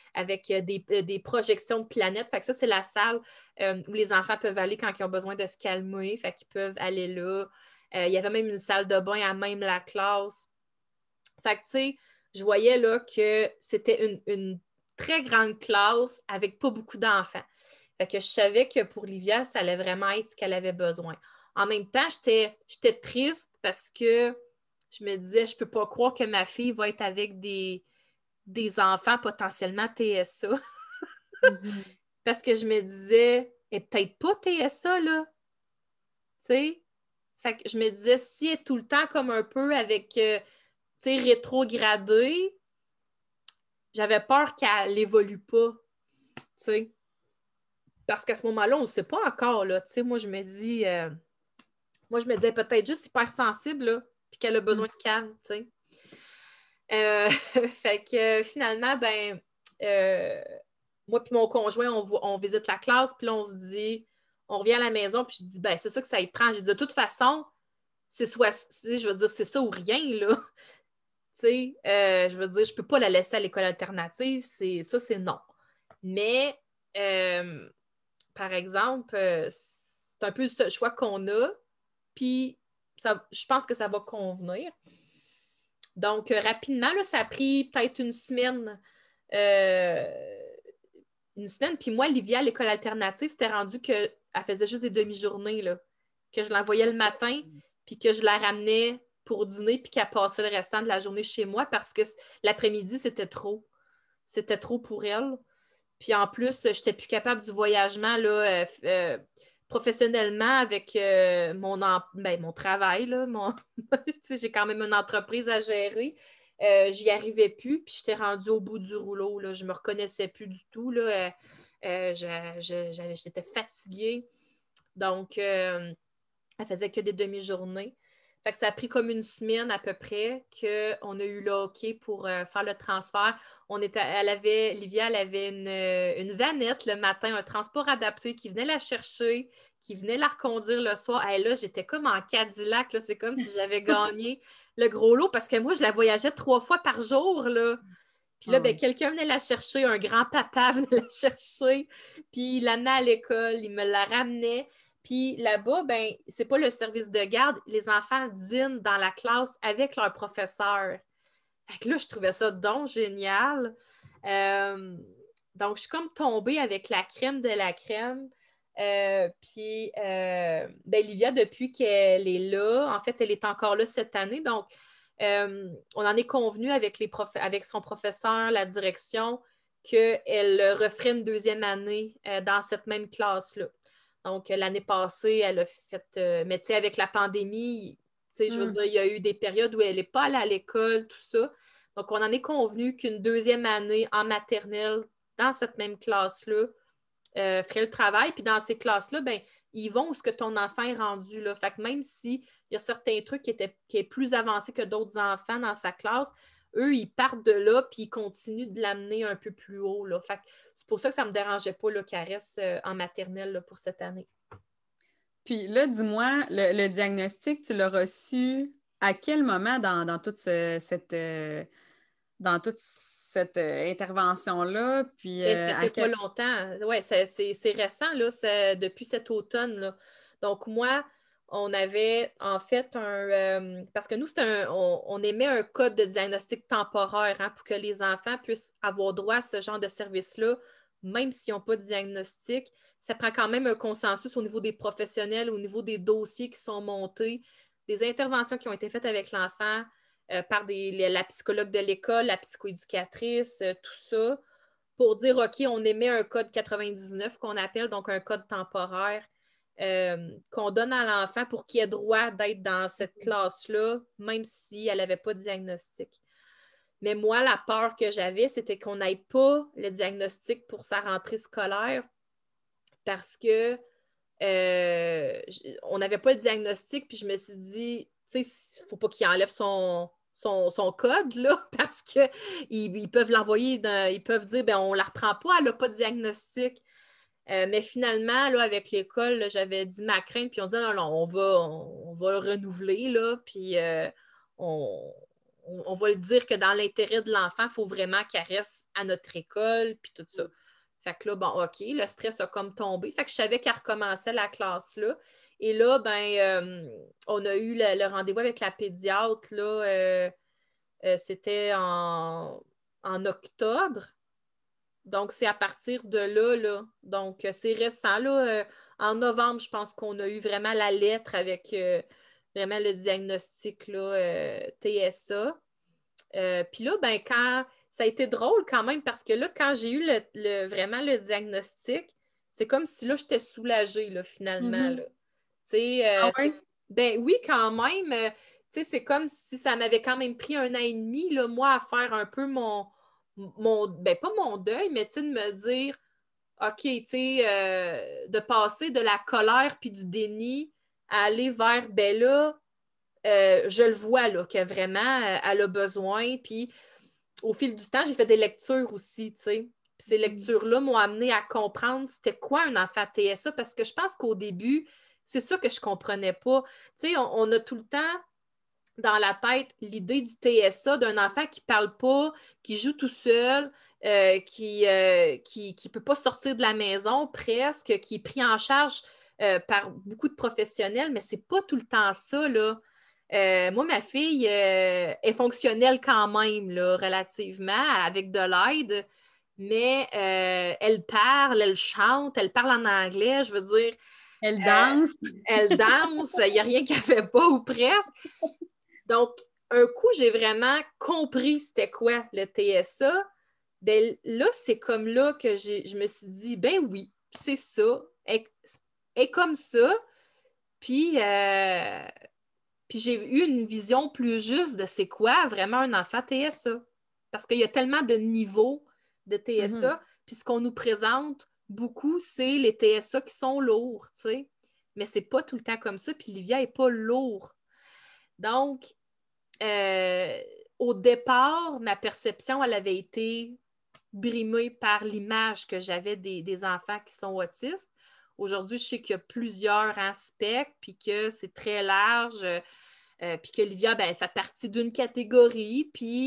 des projections de planètes. Fait que ça, c'est la salle où les enfants peuvent aller quand ils ont besoin de se calmer. Fait qu'ils peuvent aller là. Il y avait même une salle de bain à même la classe. Fait que, tu sais, je voyais là que c'était une très grande classe avec pas beaucoup d'enfants. Fait que je savais que pour Livia, ça allait vraiment être ce qu'elle avait besoin. En même temps, j'étais triste parce que je me disais, je peux pas croire que ma fille va être avec des des enfants potentiellement TSA. Mhm. Parce que je me disais, et peut-être pas TSA, là. Tu sais? Fait que je me disais, si elle est tout le temps comme un peu avec, tu sais, rétrogradée, j'avais peur qu'elle évolue pas, tu sais. Parce qu'à ce moment-là, on ne sait pas encore, là. Tu sais, moi, je me disais peut-être juste hypersensible, là, puis qu'elle a besoin de calme, tu sais. Fait que finalement, ben, euh, moi puis mon conjoint, on visite la classe, puis là, on se dit, on revient à la maison, puis je dis, ben, c'est ça que ça y prend. J'ai dit, de toute façon, je veux dire, c'est ça ou rien, là. Tu sais, je veux dire, je peux pas la laisser à l'école alternative, c'est non. Mais, par exemple, c'est un peu ce choix qu'on a, puis je pense que ça va convenir. Donc, rapidement, là, ça a pris peut-être une semaine. Une semaine. Puis moi, Livia, à l'école alternative, c'était rendu qu'elle faisait juste des demi-journées, là. Que je l'envoyais le matin, puis que je la ramenais pour dîner, puis qu'elle passait le restant de la journée chez moi parce que l'après-midi, c'était trop. C'était trop pour elle. Puis en plus, je n'étais plus capable du voyagement là, professionnellement avec mon travail. Là, j'ai quand même une entreprise à gérer. J'y arrivais plus, puis j'étais rendue au bout du rouleau. Là. Je ne me reconnaissais plus du tout. Là. J'étais fatiguée. Donc, elle faisait que des demi-journées. Fait que ça a pris comme une semaine à peu près qu'on a eu le OK pour faire le transfert. Livia, elle avait une vanette le matin, un transport adapté qui venait la chercher, qui venait la reconduire le soir. Et là, j'étais comme en Cadillac, là. C'est comme si j'avais gagné le gros lot parce que moi, je la voyageais 3 fois par jour, là. Puis là, Ah ben, oui. quelqu'un venait la chercher, un grand-papa venait la chercher, puis il l'amenait à l'école, il me la ramenait. Puis là-bas, ben, c'est pas le service de garde, les enfants dînent dans la classe avec leur professeur. Fait que là, je trouvais ça donc génial. Euh, donc, je suis comme tombée avec la crème de la crème. Ben, Livia, depuis qu'elle est là, en fait, elle est encore là cette année. Donc, on en est convenu avec, avec son professeur, la direction, qu'elle referait une deuxième année dans cette même classe-là. Donc, l'année passée, elle a fait, mais tu sais, avec la pandémie, tu sais, je veux dire, il y a eu des périodes où elle n'est pas allée à l'école, tout ça. Donc, on en est convenu qu'une deuxième année en maternelle, dans cette même classe-là, ferait le travail. Puis dans ces classes-là, ben, ils vont où ce que ton enfant est rendu. Là. Fait que même s'il y a certains trucs qui est plus avancé que d'autres enfants dans sa classe, eux, ils partent de là, puis ils continuent de l'amener un peu plus haut. Là. Fait que c'est pour ça que ça ne me dérangeait pas qu'elle reste en maternelle là, pour cette année. Puis là, dis-moi, le diagnostic, tu l'as reçu à quel moment dans toute cette intervention-là? Puis Ben, ça à fait pas quel... longtemps. Ouais, c'est récent, là, depuis cet automne. Là. Donc, moi, on avait en fait parce que nous, on émet un code de diagnostic temporaire hein, pour que les enfants puissent avoir droit à ce genre de service-là, même s'ils n'ont pas de diagnostic. Ça prend quand même un consensus au niveau des professionnels, au niveau des dossiers qui sont montés, des interventions qui ont été faites avec l'enfant par la psychologue de l'école, la psychoéducatrice, tout ça pour dire, OK, on émet un code 99 qu'on appelle donc un code temporaire qu'on donne à l'enfant pour qu'il ait droit d'être dans cette classe-là, même si elle n'avait pas de diagnostic. Mais moi, la peur que j'avais, c'était qu'on n'ait pas le diagnostic pour sa rentrée scolaire parce que on n'avait pas le diagnostic, puis je me suis dit, tu sais, il ne faut pas qu'il enlève son code, là, parce qu'ils peuvent l'envoyer, ils peuvent dire, ben on ne la reprend pas, elle n'a pas de diagnostic. Mais finalement, là, avec l'école, là, j'avais dit ma crainte, puis on se dit, non, non, on va le renouveler, là, puis on, on va le dire que dans l'intérêt de l'enfant, il faut vraiment qu'elle reste à notre école, puis tout ça. Fait que là, bon, OK, le stress a comme tombé. Fait que je savais qu'elle recommençait la classe là. Et là, ben, on a eu le rendez-vous avec la pédiatre, là. C'était en octobre. Donc, c'est à partir de là, là. Donc, c'est récent, là. En novembre, je pense qu'on a eu vraiment la lettre avec vraiment le diagnostic, là, TSA. Puis là, ben, ça a été drôle quand même parce que là, quand j'ai eu vraiment le diagnostic, c'est comme si là, j'étais soulagée, là, finalement. Là. Ah ouais? Ben oui, quand même. C'est comme si ça m'avait quand même pris 1 an et demi, là, moi, à faire un peu ben pas mon deuil, mais de me dire, OK, de passer de la colère puis du déni à aller vers, ben là, je le vois, là, que vraiment, elle a besoin. Puis au fil du temps, j'ai fait des lectures aussi, tu sais. Puis ces lectures-là m'ont amené à comprendre c'était quoi un enfant TSA, parce que je pense qu'au début, c'est ça que je ne comprenais pas. Tu sais, on a tout le temps dans la tête l'idée du TSA, d'un enfant qui ne parle pas, qui joue tout seul, qui peut pas sortir de la maison presque, qui est pris en charge par beaucoup de professionnels, mais c'est pas tout le temps ça, là. Moi, ma fille est fonctionnelle quand même, là, relativement, avec de l'aide, mais elle parle, elle chante, elle parle en anglais, je veux dire, Elle danse. elle danse, il n'y a rien qu'elle ne fait pas ou presque. Donc, un coup, j'ai vraiment compris c'était quoi le TSA. Ben, là, c'est comme là que je me suis dit, ben oui, c'est ça. Elle est comme ça. Puis, puis j'ai eu une vision plus juste de c'est quoi vraiment un enfant TSA. Parce qu'il y a tellement de niveaux de TSA. Puis ce qu'on nous présente beaucoup, c'est les TSA qui sont lourds, tu sais. Mais c'est pas tout le temps comme ça. Puis Livia n'est pas lourd. Donc, euh, au départ, ma perception, elle avait été brimée par l'image que j'avais des enfants qui sont autistes. Aujourd'hui, je sais qu'il y a plusieurs aspects, puis que c'est très large, puis que Livia, ben, elle fait partie d'une catégorie,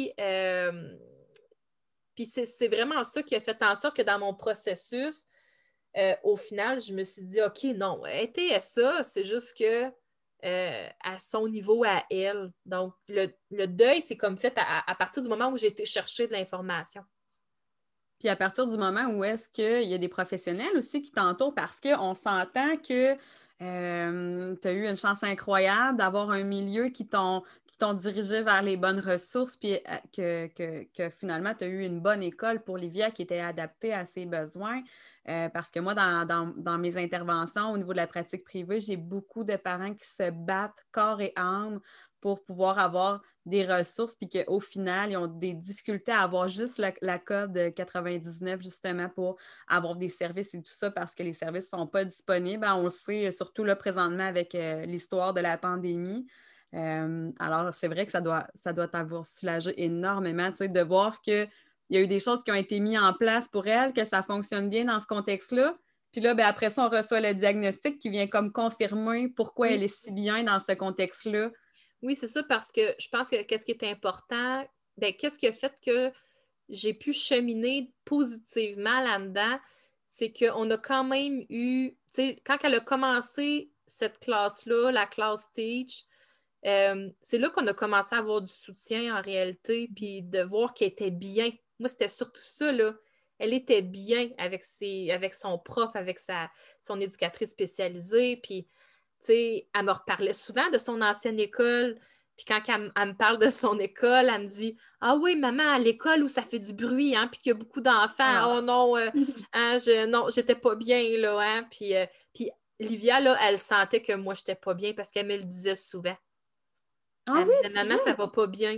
puis c'est vraiment ça qui a fait en sorte que dans mon processus, au final, je me suis dit, OK, non, elle était ça, c'est juste que à son niveau à elle. Donc, le deuil, c'est comme fait à partir du moment où j'ai été chercher de l'information. Puis à partir du moment où est-ce qu'il y a des professionnels aussi qui t'entourent, parce qu'on s'entend que tu as eu une chance incroyable d'avoir un milieu qui t'ont dirigé vers les bonnes ressources, puis que finalement, tu as eu une bonne école pour Livia qui était adaptée à ses besoins. Parce que moi, dans mes interventions au niveau de la pratique privée, j'ai beaucoup de parents qui se battent corps et âme pour pouvoir avoir des ressources, puis qu'au final, ils ont des difficultés à avoir juste la code 99, justement, pour avoir des services et tout ça, parce que les services ne sont pas disponibles. On le sait, surtout là, présentement, avec l'histoire de la pandémie. Alors, c'est vrai que ça doit t'avoir soulagé énormément, tu sais, de voir qu'il y a eu des choses qui ont été mises en place pour elle, que ça fonctionne bien dans ce contexte-là. Puis là, ben, après ça, on reçoit le diagnostic qui vient comme confirmer pourquoi elle est si bien dans ce contexte-là. Oui, c'est ça, parce que je pense que qu'est-ce qui est important, ben, qu'est-ce qui a fait que j'ai pu cheminer positivement là-dedans, c'est qu'on a quand même eu, tu sais, quand elle a commencé cette classe-là, la classe Teach, c'est là qu'on a commencé à avoir du soutien en réalité, puis de voir qu'elle était bien. Moi, c'était surtout ça, là. Elle était bien avec son prof, avec son éducatrice spécialisée, puis elle me reparlait souvent de son ancienne école. Puis quand elle me parle de son école, elle me dit ah oui, maman, à l'école où ça fait du bruit, hein, puis qu'il y a beaucoup d'enfants. Oh non, hein, non, j'étais pas bien, là. Hein? Puis Livia, là, elle sentait que moi, j'étais pas bien parce qu'elle me le disait souvent. Ah Elle me oui, disait c'est maman, ça vrai? va pas bien.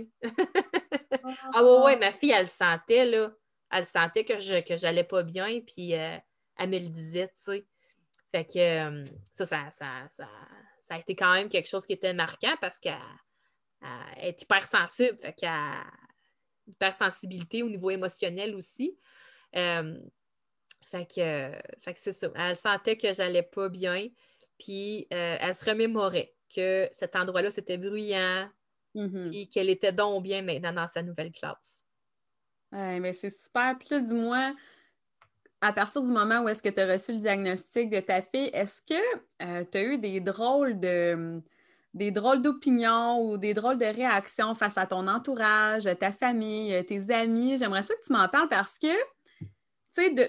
Ah ouais, ouais, ma fille, elle le sentait, là. Elle sentait que j'allais pas bien, puis elle me le disait, tu sais. Fait que ça a été quand même quelque chose qui était marquant parce qu'elle est hypersensible. Fait qu'elle a une hypersensibilité au niveau émotionnel aussi. Euh, fait que c'est ça. Elle sentait que j'allais pas bien. Puis elle se remémorait que cet endroit-là, c'était bruyant. Puis qu'elle était donc bien maintenant dans sa nouvelle classe. Mais c'est super. Puis là, dis-moi, à partir du moment où est-ce que tu as reçu le diagnostic de ta fille, est-ce que tu as eu des drôles d'opinions ou des drôles de réactions face à ton entourage, ta famille, tes amis? J'aimerais ça que tu m'en parles parce que, tu sais,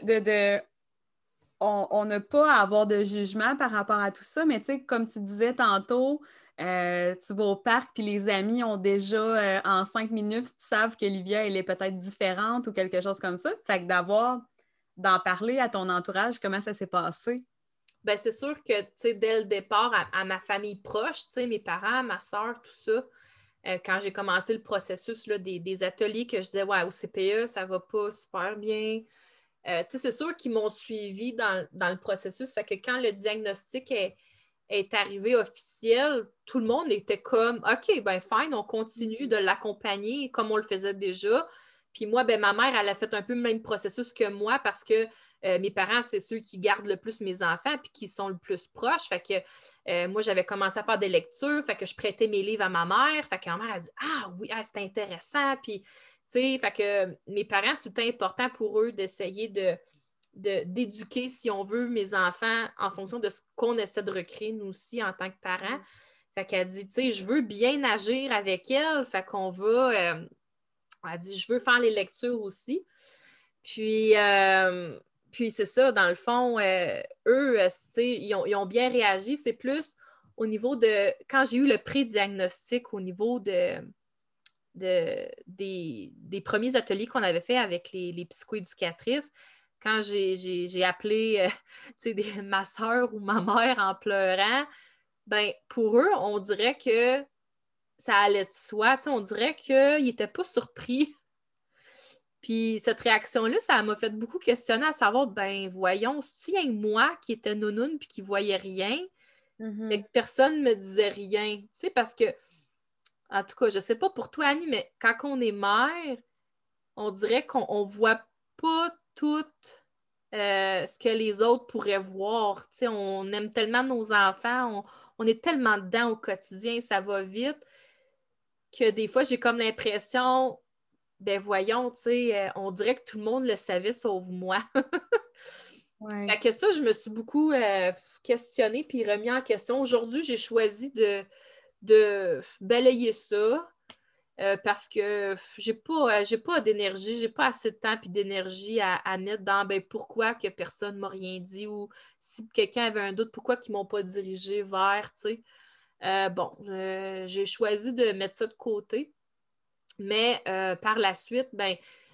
on n'a pas à avoir de jugement par rapport à tout ça, mais tu sais, comme tu disais tantôt, tu vas au parc, puis les amis ont déjà, en 5 minutes, savent que Livia, elle est peut-être différente ou quelque chose comme ça. Fait que d'en parler à ton entourage, comment ça s'est passé? Ben, c'est sûr que, tu sais, dès le départ, à ma famille proche, tu sais, mes parents, ma soeur, tout ça, quand j'ai commencé le processus là, des ateliers que je disais, ouais, au CPE, ça va pas super bien. Tu sais, c'est sûr qu'ils m'ont suivi dans le processus. Fait que quand le diagnostic est arrivé officiel, tout le monde était comme, OK, ben fine, on continue de l'accompagner comme on le faisait déjà. Puis moi, ben ma mère, elle a fait un peu le même processus que moi parce que mes parents, c'est ceux qui gardent le plus mes enfants puis qui sont le plus proches. Fait que moi, j'avais commencé à faire des lectures, fait que je prêtais mes livres à ma mère. Fait que ma mère a dit, ah oui, ah, c'est intéressant. Puis, tu sais, fait que mes parents, c'était important pour eux d'essayer d'éduquer, si on veut, mes enfants en fonction de ce qu'on essaie de recréer, nous aussi, en tant que parents. Fait qu'elle dit, tu sais, je veux bien agir avec elle. Fait qu'on va... elle dit, je veux faire les lectures aussi. Puis, puis c'est ça, dans le fond, eux, ils ont bien réagi. C'est plus au niveau de... Quand j'ai eu le pré-diagnostic, au niveau des premiers ateliers qu'on avait fait avec les psychoéducatrices, quand j'ai appelé ma soeur ou ma mère en pleurant, ben pour eux, on dirait que ça allait de soi. On dirait qu'ils n'étaient pas surpris. Puis cette réaction-là, ça m'a fait beaucoup questionner à savoir, ben voyons, c'est-tu rien que moi qui était nounoune puis qui voyait rien, mais que personne ne me disait rien. Tu sais, parce que, en tout cas, je sais pas pour toi, Annie, mais quand on est mère, on dirait qu'on ne voit pas tout ce que les autres pourraient voir. Tu sais, on aime tellement nos enfants, on est tellement dedans au quotidien, ça va vite, que des fois, j'ai comme l'impression, ben voyons, tu sais, on dirait que tout le monde le savait sauf moi. Ouais. Fait que ça, je me suis beaucoup questionnée puis remis en question. Aujourd'hui, j'ai choisi de balayer ça parce que j'ai pas d'énergie, j'ai pas assez de temps puis d'énergie à mettre dans ben, pourquoi que personne ne m'a rien dit ou si quelqu'un avait un doute, pourquoi ils m'ont pas dirigé vers, tu sais. Bon, j'ai choisi de mettre ça de côté. Mais par la suite, ben,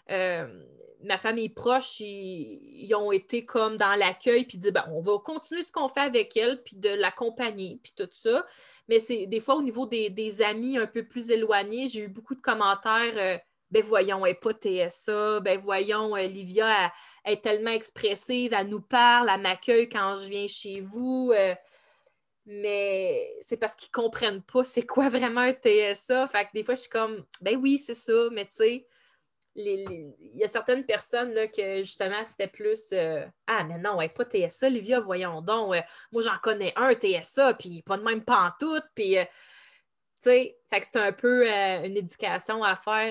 ma famille proche, ils ont été comme dans l'accueil, puis dit, ben, on va continuer ce qu'on fait avec elle, puis de l'accompagner, puis tout ça. Mais c'est des fois au niveau des amis un peu plus éloignés, j'ai eu beaucoup de commentaires. Ben voyons, elle n'est pas TSA, ben voyons, Livia, elle est tellement expressive, elle nous parle, elle m'accueille quand je viens chez vous. Mais c'est parce qu'ils comprennent pas c'est quoi vraiment un TSA. Fait que des fois, je suis comme, ben oui, c'est ça, mais tu sais, il y a certaines personnes là, que justement, c'était plus ah, mais non, ouais, pas TSA, Livia, voyons donc. Moi, j'en connais un TSA, puis pas de même pantoute, puis tu sais, fait que c'est un peu une éducation à faire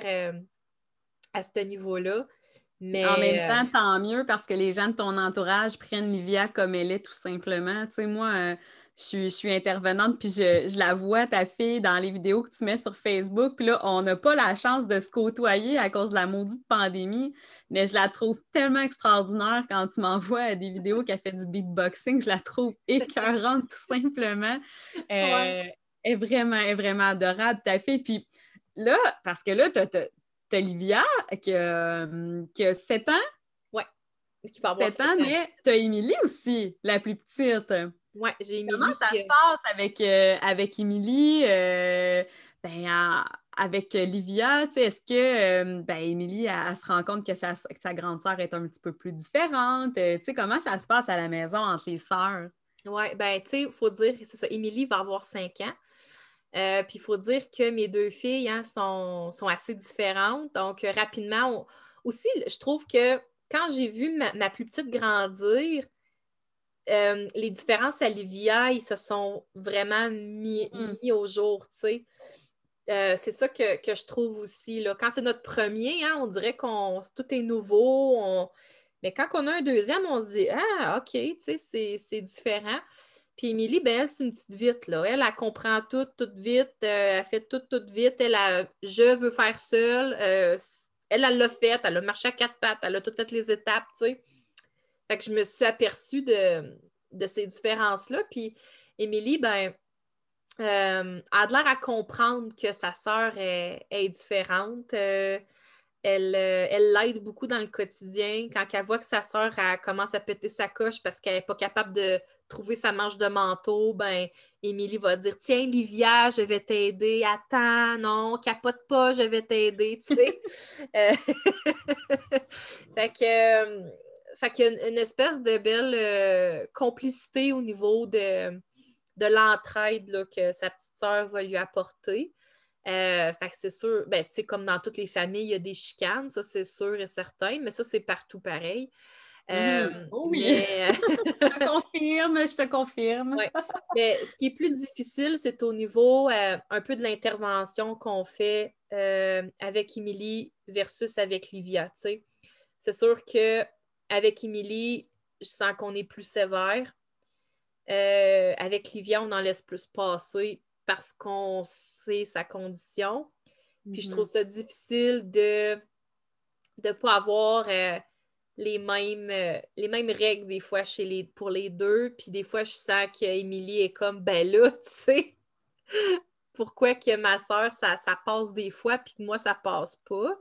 à ce niveau-là. En même Mais temps, tant mieux parce que les gens de ton entourage prennent Livia comme elle est, tout simplement. Tu sais, moi, je suis intervenante, puis je la vois, ta fille, dans les vidéos que tu mets sur Facebook. Puis là, on n'a pas la chance de se côtoyer à cause de la maudite pandémie, mais je la trouve tellement extraordinaire quand tu m'envoies des vidéos qu'elle fait du beatboxing. Je la trouve écœurante, tout simplement. ouais. Elle est vraiment adorable, ta fille. Puis là, parce que là, t'as Livia qui a 7 ans, Ouais, qui va avoir 7 7 ans, ans. mais t'as Émilie aussi, la plus petite. Ouais, j'ai Comment Émilie ça qui se passe avec Émilie, ben, avec Livia? Tu sais, est-ce que ben, Émilie, elle se rend compte que sa grande sœur est un petit peu plus différente? Tu sais, comment ça se passe à la maison entre les sœurs? Oui, ben, tu sais, il faut dire, c'est ça, Émilie va avoir 5 ans. Puis il faut dire que mes deux filles hein, sont assez différentes. Donc, rapidement, aussi, je trouve que quand j'ai vu ma plus petite grandir, les différences à Livia, ils se sont vraiment Hmm. mis au jour, tu sais. C'est ça que je trouve aussi. Là. Quand c'est notre premier, hein, on dirait qu'on tout est nouveau. Mais quand on a un deuxième, on se dit ah, OK, tu sais, c'est différent. Puis Émilie, ben, elle, c'est une petite vite, là. Elle comprend tout, tout vite. Elle fait tout, tout vite. Je veux faire seule. Elle l'a fait. Elle a marché à quatre pattes. Elle a tout fait les étapes, tu sais. Fait que je me suis aperçue de ces différences-là. Puis Émilie, ben, a de l'air à comprendre que sa sœur est différente. Elle l'aide beaucoup dans le quotidien. Quand elle voit que sa sœur commence à péter sa coche parce qu'elle n'est pas capable de trouver sa manche de manteau, ben Émilie va dire « Tiens, Livia, je vais t'aider. Attends, non, capote pas, je vais t'aider. » Tu sais? Fait que, fait qu'il y a une espèce de belle complicité au niveau de l'entraide là, que sa petite sœur va lui apporter. Fait que c'est sûr, ben, tu sais, comme dans toutes les familles, il y a des chicanes, ça c'est sûr et certain, mais ça c'est partout pareil. Oh oui, Mais je te confirme. ouais. Mais ce qui est plus difficile, c'est au niveau un peu de l'intervention qu'on fait avec Émilie versus avec Livia, tu sais. C'est sûr qu'avec Émilie, je sens qu'on est plus sévère. Avec Livia, on en laisse plus passer parce qu'on sait sa condition. Puis je trouve ça difficile de ne pas avoir les mêmes règles des fois pour les deux. Puis des fois, je sens qu'Émilie est comme, ben là, tu sais, pourquoi que ma soeur, ça passe des fois, puis que moi, ça passe pas.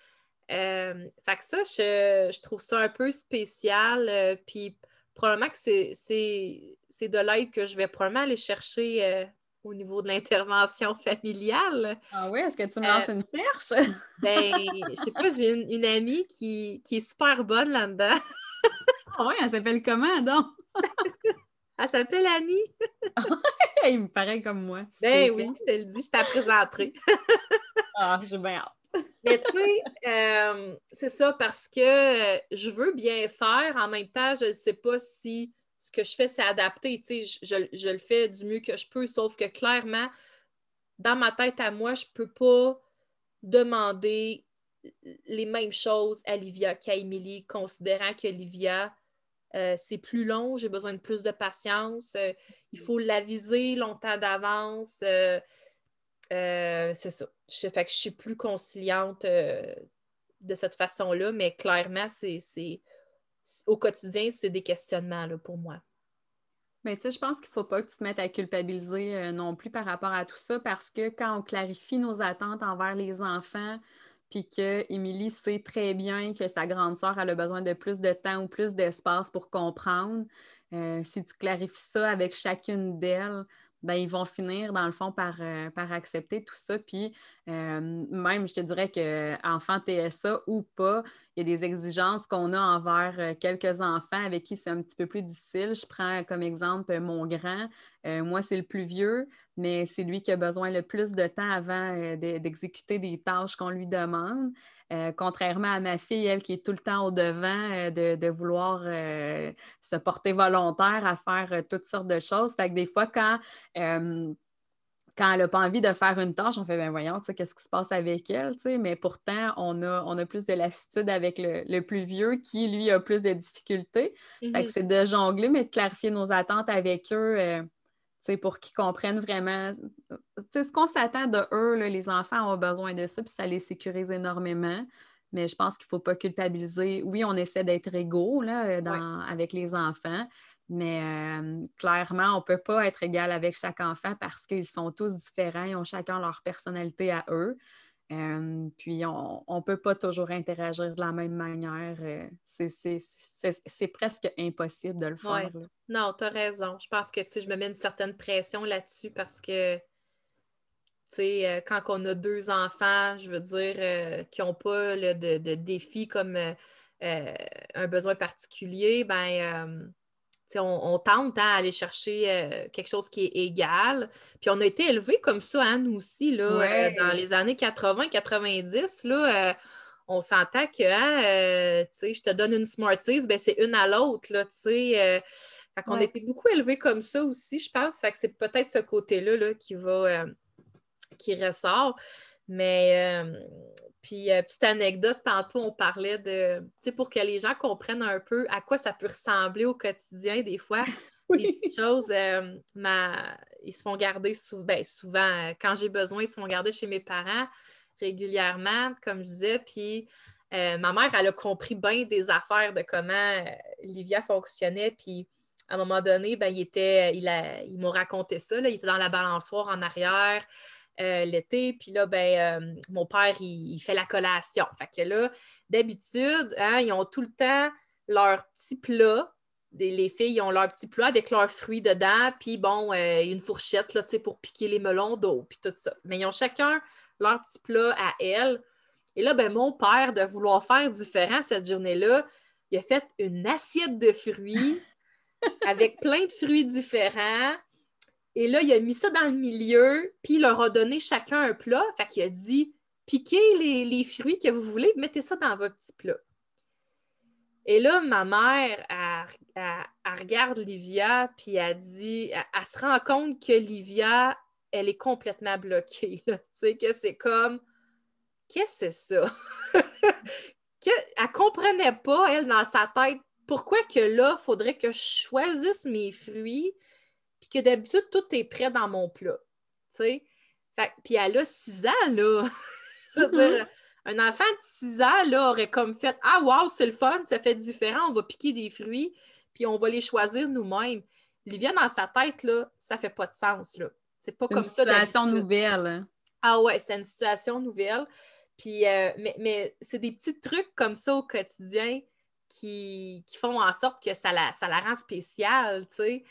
Fait que ça, je trouve ça un peu spécial. Puis probablement que c'est de l'aide que je vais probablement aller chercher au niveau de l'intervention familiale. Ah oui, est-ce que tu me lances une perche? Ben, je sais pas, j'ai une amie qui est super bonne là-dedans. Ah oui, elle s'appelle comment donc? Elle s'appelle Annie. Il me paraît comme moi. Ben Spécial. oui, je te le dis, je t'ai présenté. Ah, j'ai bien hâte. Mais tu sais, c'est ça parce que je veux bien faire. En même temps, je ne sais pas si ce que je fais, c'est adapté. Tu sais, je le fais du mieux que je peux, sauf que clairement, dans ma tête à moi, je ne peux pas demander les mêmes choses à Livia qu'à Émilie, considérant que Livia, c'est plus long, j'ai besoin de plus de patience, il faut l'aviser longtemps d'avance. C'est ça. Fait que je suis plus conciliante de cette façon-là, mais clairement, au quotidien, c'est des questionnements là, pour moi. Mais tu sais, je pense qu'il ne faut pas que tu te mettes à culpabiliser non plus par rapport à tout ça parce que quand on clarifie nos attentes envers les enfants, puis que Émilie sait très bien que sa grande sœur elle a besoin de plus de temps ou plus d'espace pour comprendre, si tu clarifies ça avec chacune d'elles, ben, ils vont finir, dans le fond, par accepter tout ça. Puis même, je te dirais qu'enfant TSA ou pas, il y a des exigences qu'on a envers quelques enfants avec qui c'est un petit peu plus difficile. Je prends comme exemple mon grand. Moi, c'est le plus vieux, mais c'est lui qui a besoin le plus de temps avant d'exécuter des tâches qu'on lui demande. Contrairement à ma fille, elle qui est tout le temps au devant de vouloir se porter volontaire à faire toutes sortes de choses. Fait que des fois, quand elle n'a pas envie de faire une tâche, on fait, ben voyons, tu sais, qu'est-ce qui se passe avec elle, tu sais, mais pourtant, on a plus de lassitude avec le plus vieux qui, lui, a plus de difficultés. Fait que c'est de jongler, mais de clarifier nos attentes avec eux, tu sais, pour qu'ils comprennent vraiment, tu sais, ce qu'on s'attend de eux, là, les enfants ont besoin de ça, puis ça les sécurise énormément. Mais je pense qu'il ne faut pas culpabiliser. Oui, on essaie d'être égaux là, Ouais. avec les enfants, mais clairement, on ne peut pas être égal avec chaque enfant parce qu'ils sont tous différents, ils ont chacun leur personnalité à eux. Puis on ne peut pas toujours interagir de la même manière. C'est presque impossible de le faire. Ouais. Là. Non, tu as raison. Je pense que je me mets une certaine pression là-dessus parce que quand on a deux enfants, je veux dire, qui n'ont pas de défi comme un besoin particulier, ben on tente à aller chercher quelque chose qui est égal. Puis on a été élevés comme ça, hein, nous aussi, là, dans Ouais. les années 80-90, là, on s'entend que hein, je te donne une Smarties, ben c'est une à l'autre, là, tu sais. Fait qu'on a été beaucoup élevés comme ça aussi, je pense. Fait que c'est peut-être ce côté-là là, qui ressort. Mais puis, petite anecdote, tantôt, on parlait de, tu sais, pour que les gens comprennent un peu à quoi ça peut ressembler au quotidien, des fois, des Oui. petites choses. Ils se font garder souvent, quand j'ai besoin, ils se font garder chez mes parents régulièrement, comme je disais. Puis, ma mère, elle a compris bien des affaires de comment Livia fonctionnait. Puis, à un moment donné, ben, il m'a raconté ça, là, il était dans la balançoire en arrière l'été, puis là, ben, mon père, il fait la collation. Fait que là, d'habitude, hein, ils ont tout le temps leur petit plat. Les filles, ils ont leur petit plat avec leurs fruits dedans, puis bon, une fourchette là, pour piquer les melons d'eau, puis tout ça. Mais ils ont chacun leur petit plat à elles. Et là, ben, mon père, de vouloir faire différent cette journée-là, il a fait une assiette de fruits avec plein de fruits différents. Et là, il a mis ça dans le milieu, puis il leur a donné chacun un plat. Fait qu'il a dit, piquez les fruits que vous voulez, mettez ça dans votre petit plat. Et là, ma mère, elle regarde Livia, puis elle dit, elle se rend compte que Livia, elle est complètement bloquée. Tu sais, que c'est comme, qu'est-ce que c'est ça? Elle ne comprenait pas, elle, dans sa tête, pourquoi que là, il faudrait que je choisisse mes fruits, puis que d'habitude, tout est prêt dans mon plat. Tu sais? Puis elle a 6 ans, là. Je veux dire, un enfant de 6 ans, là, aurait comme fait « Ah, wow, c'est le fun, ça fait différent, on va piquer des fruits, puis on va les choisir nous-mêmes. » Livia, dans sa tête, là, ça fait pas de sens, là. C'est pas comme ça d'habitude. C'est une situation nouvelle. Ah ouais, c'est une situation nouvelle. Puis, mais c'est des petits trucs comme ça au quotidien qui font en sorte que ça la rend spéciale, tu sais.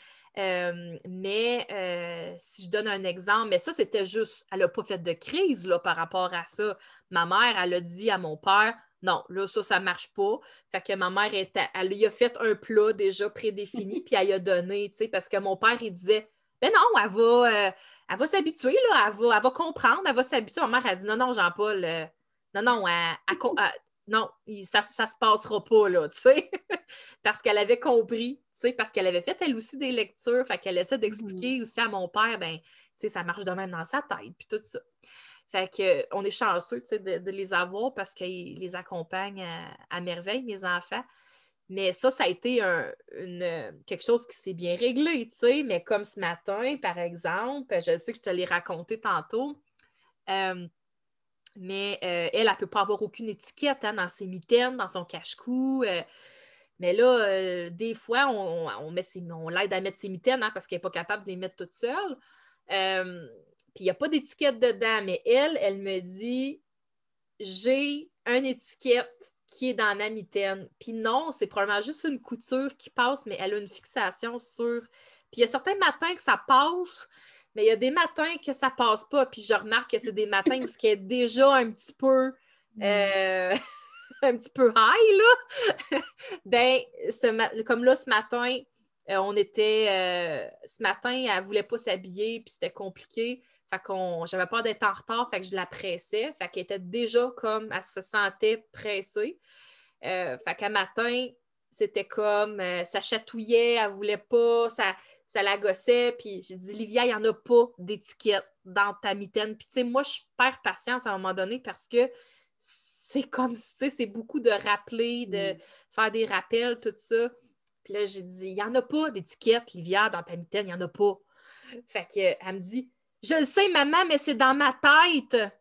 Mais si je donne un exemple, mais ça, c'était juste, elle n'a pas fait de crise là, par rapport à ça. Ma mère, elle a dit à mon père, non, là, ça ne marche pas. Fait que ma mère, elle lui a fait un plat déjà prédéfini, puis elle lui a donné, tu sais, parce que mon père, il disait, ben non, elle va s'habituer, là, elle va comprendre, elle va s'habituer. Ma mère a dit, non, non, Jean-Paul, non, non, non, ça se passera pas, là, tu sais, parce qu'elle avait compris, tu sais, parce qu'elle avait fait, elle aussi, des lectures, fait qu'elle essaie d'expliquer aussi à mon père, ben, tu sais, ça marche de même dans sa tête, puis tout ça. Fait qu'on est chanceux, tu sais, de les avoir parce qu'ils les accompagnent à merveille, mes enfants. Mais ça a été quelque chose qui s'est bien réglé, tu sais. Mais comme ce matin, par exemple, je sais que je te l'ai raconté tantôt, mais elle ne peut pas avoir aucune étiquette hein, dans ses mitaines, dans son cache-cou. Mais là, des fois, on l'aide à mettre ses mitaines hein, parce qu'elle n'est pas capable de les mettre toute seule. Puis il n'y a pas d'étiquette dedans, mais elle me dit j'ai une étiquette qui est dans ma mitaine. Puis non, c'est probablement juste une couture qui passe, mais elle a une fixation sur. Puis il y a certains matins que ça passe, mais il y a des matins que ça passe pas. Puis je remarque que c'est des matins où ce qui est déjà un petit peu. Un petit peu high, là. Ben, comme là, ce matin, ce matin, elle ne voulait pas s'habiller, puis c'était compliqué. Fait qu'on j'avais peur d'être en retard, fait que je la pressais. Fait qu'elle était déjà comme, elle se sentait pressée. Fait qu'à matin, c'était comme, ça chatouillait, elle voulait pas, ça la gossait. Puis j'ai dit, Livia, il n'y en a pas d'étiquette dans ta mitaine. Puis tu sais, moi, je perds patience à un moment donné parce que c'est comme, tu sais, c'est beaucoup de rappeler, de faire des rappels, tout ça. Puis là, j'ai dit, il n'y en a pas d'étiquette, Livia, dans ta mitaine, il n'y en a pas. Fait qu'elle me dit, je le sais, maman, mais c'est dans ma tête.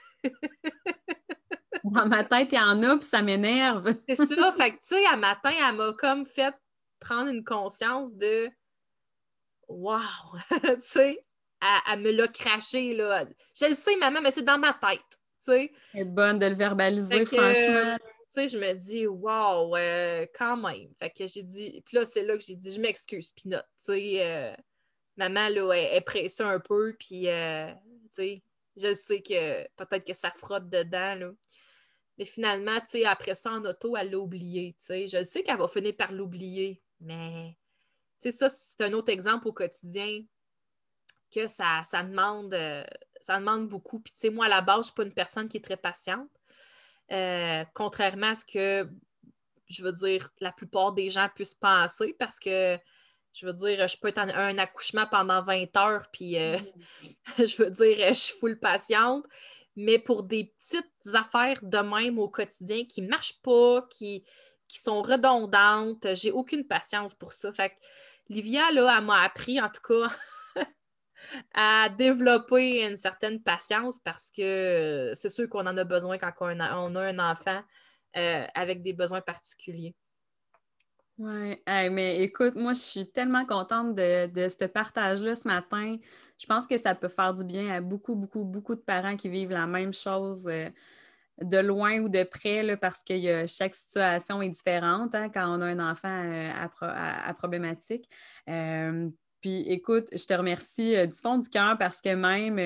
Dans ma tête, il y en a, puis ça m'énerve. C'est ça. Fait que, tu sais, à matin, elle m'a comme fait prendre une conscience de wow! Tu sais, elle me l'a craché, là. Je le sais, maman, mais c'est dans ma tête. Tu sais. C'est bonne de le verbaliser, Fait que, franchement. tu sais, je me dis, wow, quand même. Fait que j'ai dit, puis là, c'est là que j'ai dit, je m'excuse, Pinot. Tu sais, maman, là, elle est pressée un peu, puis, tu sais, je sais que peut-être que ça frotte dedans, là. Mais finalement, tu sais, après ça, en auto, elle l'a oublié, tu sais. Je sais qu'elle va finir par l'oublier, mais, tu sais, ça, c'est un autre exemple au quotidien que ça demande beaucoup. Puis, tu sais, moi, à la base, je ne suis pas une personne qui est très patiente. Contrairement à ce que, je veux dire, la plupart des gens puissent penser, parce que, je veux dire, je peux être en un accouchement pendant 20 heures, puis, je veux dire, je suis full patiente, mais pour des petites affaires de même au quotidien qui ne marchent pas, qui sont redondantes, j'ai aucune patience pour ça. Fait que Livia, là, elle m'a appris, en tout cas, à développer une certaine patience parce que c'est sûr qu'on en a besoin quand on a un enfant avec des besoins particuliers. Oui, mais écoute, moi, je suis tellement contente de ce partage-là ce matin. Je pense que ça peut faire du bien à beaucoup, beaucoup, beaucoup de parents qui vivent la même chose de loin ou de près, là, parce que chaque situation est différente hein, quand on a un enfant à problématique. Euh, Puis écoute, je te remercie du fond du cœur parce que même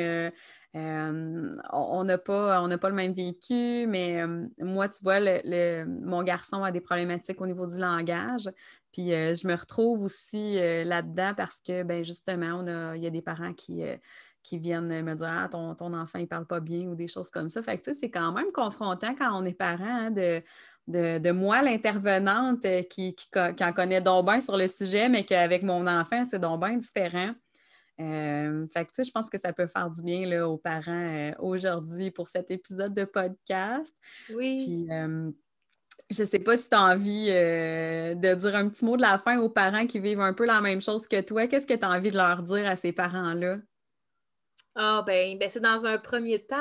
on n'a pas le même vécu, mais moi, tu vois, mon garçon a des problématiques au niveau du langage. Puis je me retrouve aussi là-dedans parce que, ben justement, il y a des parents qui viennent me dire «Ah, ton enfant, il parle pas bien» ou des choses comme ça. Fait que, tu sais, c'est quand même confrontant quand on est parent hein, de moi, l'intervenante, qui en connaît donc bien sur le sujet, mais qu'avec mon enfant, c'est donc bien différent. Fait que, tu sais, je pense que ça peut faire du bien là, aux parents aujourd'hui pour cet épisode de podcast. Oui. Puis, je ne sais pas si tu as envie de dire un petit mot de la fin aux parents qui vivent un peu la même chose que toi. Qu'est-ce que tu as envie de leur dire à ces parents-là? Ah, ben c'est dans un premier temps,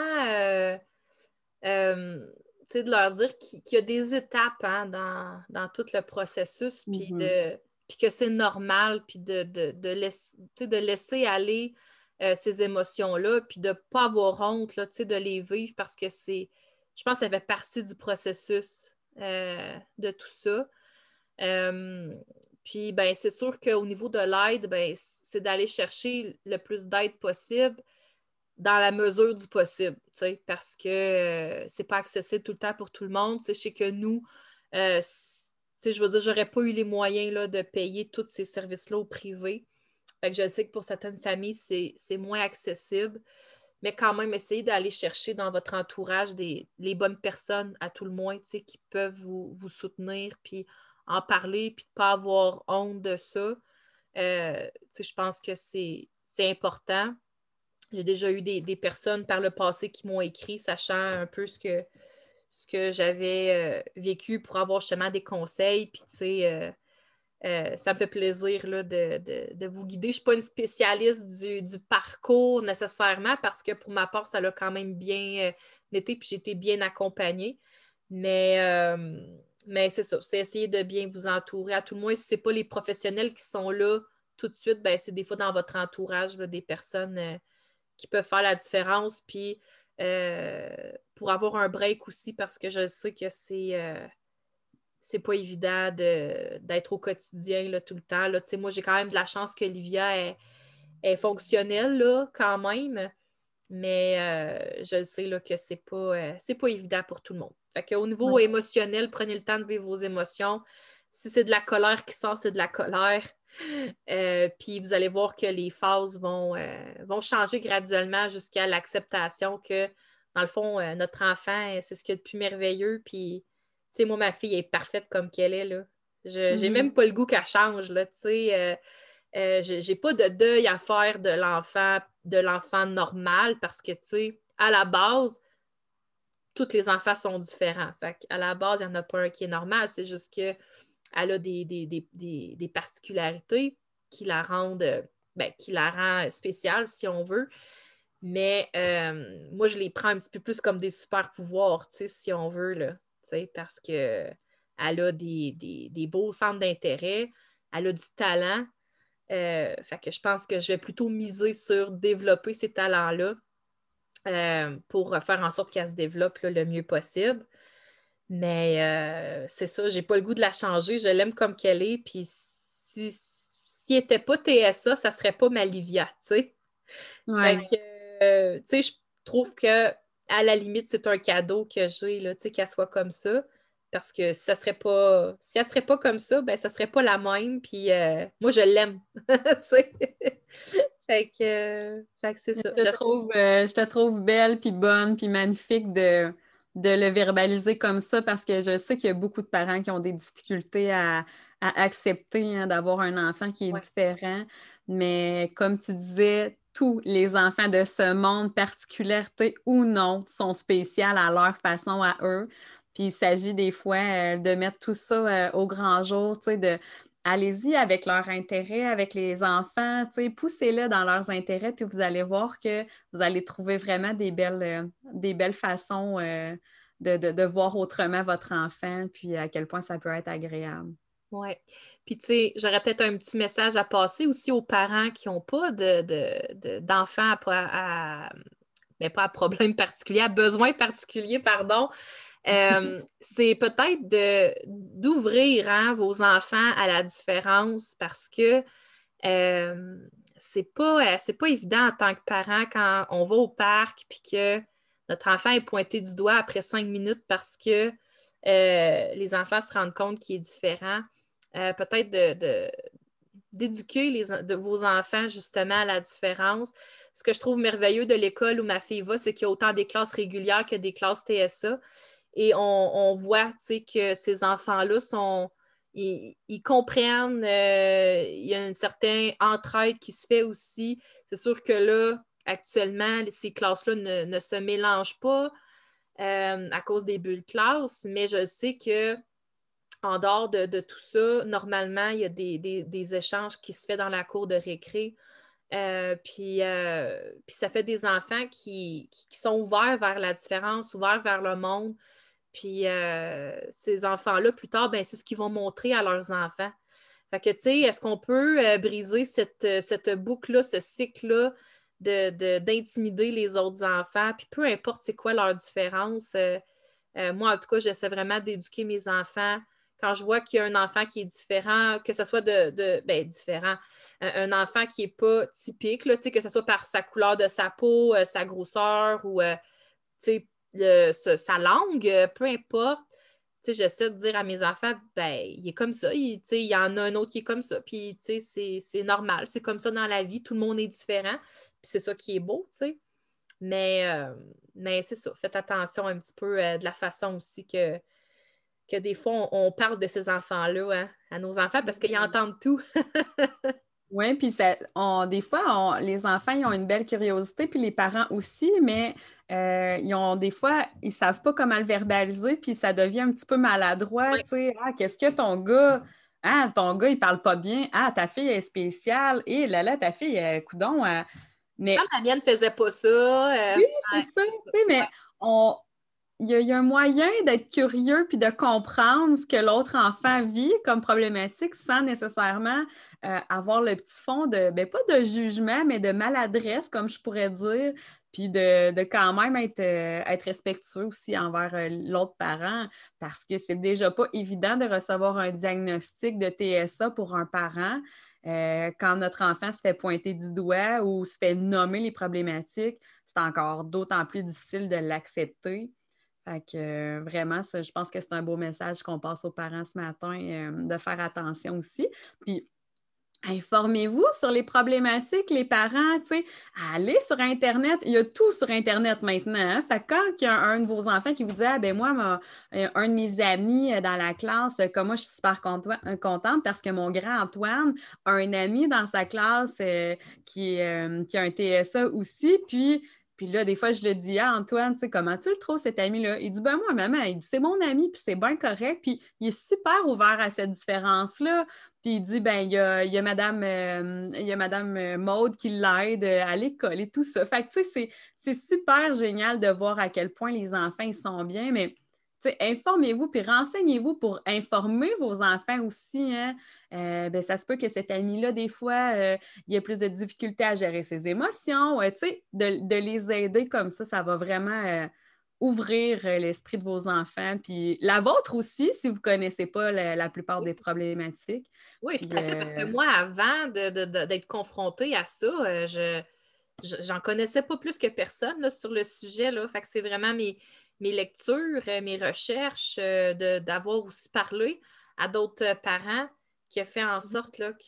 euh, tu sais, de leur dire qu'il y a des étapes hein, dans tout le processus, Mhm. puis que c'est normal, puis tu sais, de laisser aller ces émotions-là, puis de ne pas avoir honte là, tu sais, de les vivre parce que je pense que ça fait partie du processus de tout ça. Euh, Puis, ben, c'est sûr qu'au niveau de l'aide, ben, c'est d'aller chercher le plus d'aide possible dans la mesure du possible, tu sais, parce que c'est pas accessible tout le temps pour tout le monde. Tu sais, je sais que nous, tu sais, je veux dire, j'aurais pas eu les moyens là, de payer tous ces services-là au privé. Fait que je sais que pour certaines familles, c'est moins accessible, mais quand même, essayez d'aller chercher dans votre entourage les bonnes personnes, à tout le moins, tu sais, qui peuvent vous soutenir, puis en parler, puis de pas avoir honte de ça. Tu sais, je pense que c'est important. J'ai déjà eu des personnes par le passé qui m'ont écrit, sachant un peu ce que j'avais vécu pour avoir justement des conseils. Puis, tu sais, ça me fait plaisir là, de vous guider. Je ne suis pas une spécialiste du parcours nécessairement parce que pour ma part, ça l'a quand même bien été puis j'ai été bien accompagnée. Mais, euh, mais c'est ça, c'est essayer de bien vous entourer. À tout le moins, si ce n'est pas les professionnels qui sont là tout de suite, ben, c'est des fois dans votre entourage là, des personnes qui peuvent faire la différence. Puis pour avoir un break aussi, parce que je sais que c'est pas évident d'être au quotidien là, tout le temps. Là. Moi, j'ai quand même de la chance qu'Olivia est fonctionnelle là, quand même. Mais je sais là, que c'est pas évident pour tout le monde. Fait qu'au niveau Ouais. émotionnel, prenez le temps de vivre vos émotions. Si c'est de la colère qui sort, c'est de la colère. Puis vous allez voir que les phases vont changer graduellement jusqu'à l'acceptation que, dans le fond, notre enfant, c'est ce qu'il y a de plus merveilleux. Puis, tu sais, moi, ma fille est parfaite comme qu'elle est, là. J'ai Mhm. même pas le goût qu'elle change, là, tu sais. J'ai pas de deuil à faire de l'enfant normal parce que, tu sais, à la base, tous les enfants sont différents. Fait à la base, il n'y en a pas un qui est normal. C'est juste qu'elle a des particularités qui la rendent, qui la rend spéciale, si on veut. Mais moi, je les prends un petit peu plus comme des super pouvoirs, tu sais, si on veut, là. Tu sais, parce que elle a des beaux centres d'intérêt, elle a du talent. Fait que je pense que je vais plutôt miser sur développer ces talents-là pour faire en sorte qu'elle se développe là, le mieux possible. Mais c'est ça, j'ai pas le goût de la changer. Je l'aime comme qu'elle est. Puis si elle n'était pas TSA, ça serait pas ma Livia, tu sais. Fait Ouais. que, tu sais, je trouve que à la limite, c'est un cadeau que j'ai, là, tu sais, qu'elle soit comme ça. Parce que si elle serait pas comme ça, ben, ça serait pas la même. Puis moi, je l'aime. Tu sais. Fait que c'est ça. Je te trouve belle, puis bonne, puis magnifique de le verbaliser comme ça parce que je sais qu'il y a beaucoup de parents qui ont des difficultés à accepter hein, d'avoir un enfant qui est Ouais. différent. Mais comme tu disais, tous les enfants de ce monde, particularité ou non, sont spéciaux à leur façon à eux. Puis il s'agit des fois de mettre tout ça au grand jour, tu sais, allez-y avec leur intérêt, avec les enfants, tu sais, poussez-les dans leurs intérêts, puis vous allez voir que vous allez trouver vraiment des belles façons de voir autrement votre enfant, puis à quel point ça peut être agréable. Oui. Puis, tu sais, j'aurais peut-être un petit message à passer aussi aux parents qui n'ont pas d'enfants mais pas à problème particulier, à besoin particulier, pardon. C'est peut-être d'ouvrir vos enfants à la différence parce que euh, c'est pas évident en tant que parent quand on va au parc puis que notre enfant est pointé du doigt après 5 minutes parce que les enfants se rendent compte qu'il est différent. Peut-être d'éduquer de vos enfants justement à la différence. Ce que je trouve merveilleux de l'école où ma fille va, c'est qu'il y a autant des classes régulières que des classes TSA. Et on voit, tu sais, que ces enfants-là ils comprennent, il y a un certain entraide qui se fait aussi. C'est sûr que là, actuellement, ces classes-là ne se mélangent pas à cause des bulles classe, mais je sais que en dehors de tout ça, normalement, il y a des échanges qui se font dans la cour de récré. Puis ça fait des enfants qui sont ouverts vers la différence, ouverts vers le monde. Puis ces enfants-là, plus tard, ben, c'est ce qu'ils vont montrer à leurs enfants. Fait que, tu sais, est-ce qu'on peut briser cette boucle-là, ce cycle-là d'intimider les autres enfants? Puis peu importe c'est quoi leur différence. Moi, en tout cas, j'essaie vraiment d'éduquer mes enfants. Quand je vois qu'il y a un enfant qui est différent, que ce soit différent, un enfant qui n'est pas typique, là, que ce soit par sa couleur de sa peau, sa grosseur ou sa langue, peu importe. J'essaie de dire à mes enfants, ben, il est comme ça, il y en a un autre qui est comme ça, puis c'est normal, c'est comme ça dans la vie, tout le monde est différent, puis c'est ça qui est beau, tu sais. Mais c'est ça, faites attention un petit peu de la façon aussi que des fois, on parle de ces enfants-là à nos enfants parce qu'ils entendent tout. Oui, puis des fois, les enfants, ils ont une belle curiosité, puis les parents aussi, mais ils ont des fois, ils savent pas comment le verbaliser, puis ça devient un petit peu maladroit, Ouais. tu sais. Ah, qu'est-ce que ton gars? Ah, ton gars, il parle pas bien. Ah, ta fille est spéciale. Et là, ta fille, coudonc. Mais Comme la mienne faisait pas ça. oui, c'est Ouais, ça, tu sais, mais on, il y a un moyen d'être curieux puis de comprendre ce que l'autre enfant vit comme problématique sans nécessairement avoir le petit fond de, ben, pas de jugement, mais de maladresse, comme je pourrais dire, puis de quand même être respectueux aussi envers l'autre parent, parce que c'est déjà pas évident de recevoir un diagnostic de TSA pour un parent. Quand notre enfant se fait pointer du doigt ou se fait nommer les problématiques, c'est encore d'autant plus difficile de l'accepter. Fait que vraiment, ça, je pense que c'est un beau message qu'on passe aux parents ce matin, de faire attention aussi. Puis, informez-vous sur les problématiques, les parents, tu sais, allez sur Internet, il y a tout sur Internet maintenant. Hein? Fait que quand il y a un de vos enfants qui vous dit, ah ben moi, un de mes amis dans la classe, comme moi, je suis super contente parce que mon grand Antoine a un ami dans sa classe qui a un TSA aussi, puis là, des fois, je le dis à Antoine, tu sais, comment tu le trouves, cet ami-là? Il dit, ben moi, maman, il dit, c'est mon ami, puis c'est bien correct, puis il est super ouvert à cette différence-là. Puis il dit, ben il y a Madame Maude qui l'aide à l'école et tout ça. Fait que, tu sais, c'est super génial de voir à quel point les enfants, ils sont bien, mais informez-vous puis renseignez-vous pour informer vos enfants aussi. Hein? Ben, ça se peut que cet ami-là, des fois, il a plus de difficultés à gérer ses émotions. De les aider comme ça va vraiment ouvrir l'esprit de vos enfants. Puis la vôtre aussi, si vous ne connaissez pas la plupart des problématiques. Oui, Puis, tout à fait, parce que moi, avant d'être confrontée à ça, j'en connaissais pas plus que personne là, sur le sujet. Là. Fait que c'est vraiment mes lectures, mes recherches, d'avoir aussi parlé à d'autres parents qui a fait en sorte là,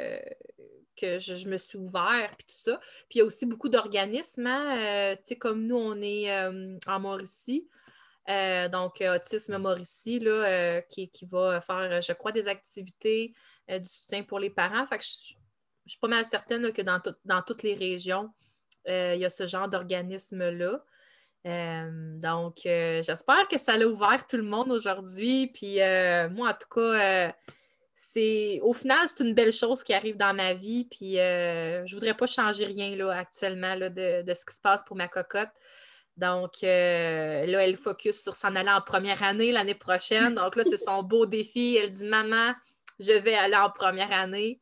que je me suis ouverte, puis tout ça. Puis il y a aussi beaucoup d'organismes, hein, tu sais, comme nous, on est en Mauricie. Donc, Autisme Mauricie, là, qui va faire, je crois, des activités, du soutien pour les parents. Fait que je suis pas mal certaine là, que dans toutes les régions, il y a ce genre d'organisme-là. Donc, j'espère que ça l'a ouvert tout le monde aujourd'hui. Puis, moi, en tout cas, au final, c'est une belle chose qui arrive dans ma vie. Puis, je voudrais pas changer rien là, actuellement là, de ce qui se passe pour ma cocotte. Donc, là, elle focus sur s'en aller en première année l'année prochaine. Donc là, c'est son beau défi. Elle dit, Maman, je vais aller en première année.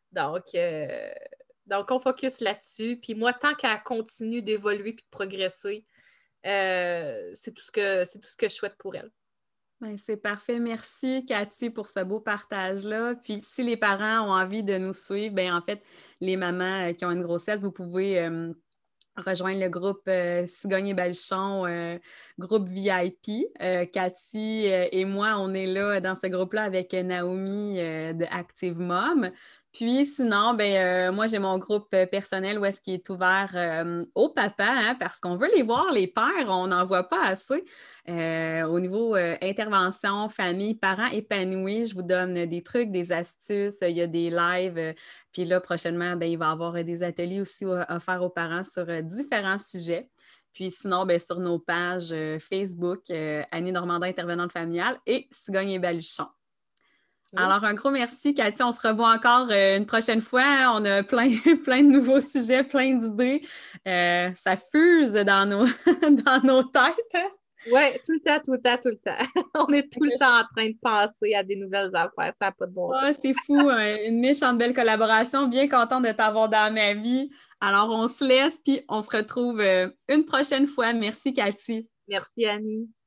Donc on focus là-dessus. Puis moi, tant qu'elle continue d'évoluer et de progresser, c'est tout ce que je souhaite pour elle. Ben, c'est parfait. Merci, Cathy, pour ce beau partage-là. Puis, si les parents ont envie de nous suivre, ben, en fait, les mamans qui ont une grossesse, vous pouvez rejoindre le groupe Cigogne et Baluchon, groupe VIP. Cathy et moi, on est là dans ce groupe-là avec Naomi de Active Mom. Puis sinon, moi, j'ai mon groupe personnel où est-ce qu'il est ouvert aux papas, hein, parce qu'on veut les voir, les pères, on n'en voit pas assez. Au niveau intervention, famille, parents épanouis, je vous donne des trucs, des astuces, il y a des lives. Puis là, prochainement, il va y avoir des ateliers aussi offerts aux parents sur différents sujets. Puis sinon, sur nos pages Facebook, Annie Normandin, intervenante familiale, et Cigogne et Baluchon. Oui. Alors, un gros merci, Cathy. On se revoit encore une prochaine fois. On a plein de nouveaux sujets, plein d'idées. Ça fuse dans nos têtes. Oui, tout le temps, tout le temps, tout le temps. On est tout le temps en train de penser à des nouvelles affaires. Ça n'a pas de bon sens. C'est fou. Une méchante belle collaboration. Bien contente de t'avoir dans ma vie. Alors, on se laisse, puis on se retrouve une prochaine fois. Merci, Cathy. Merci, Annie.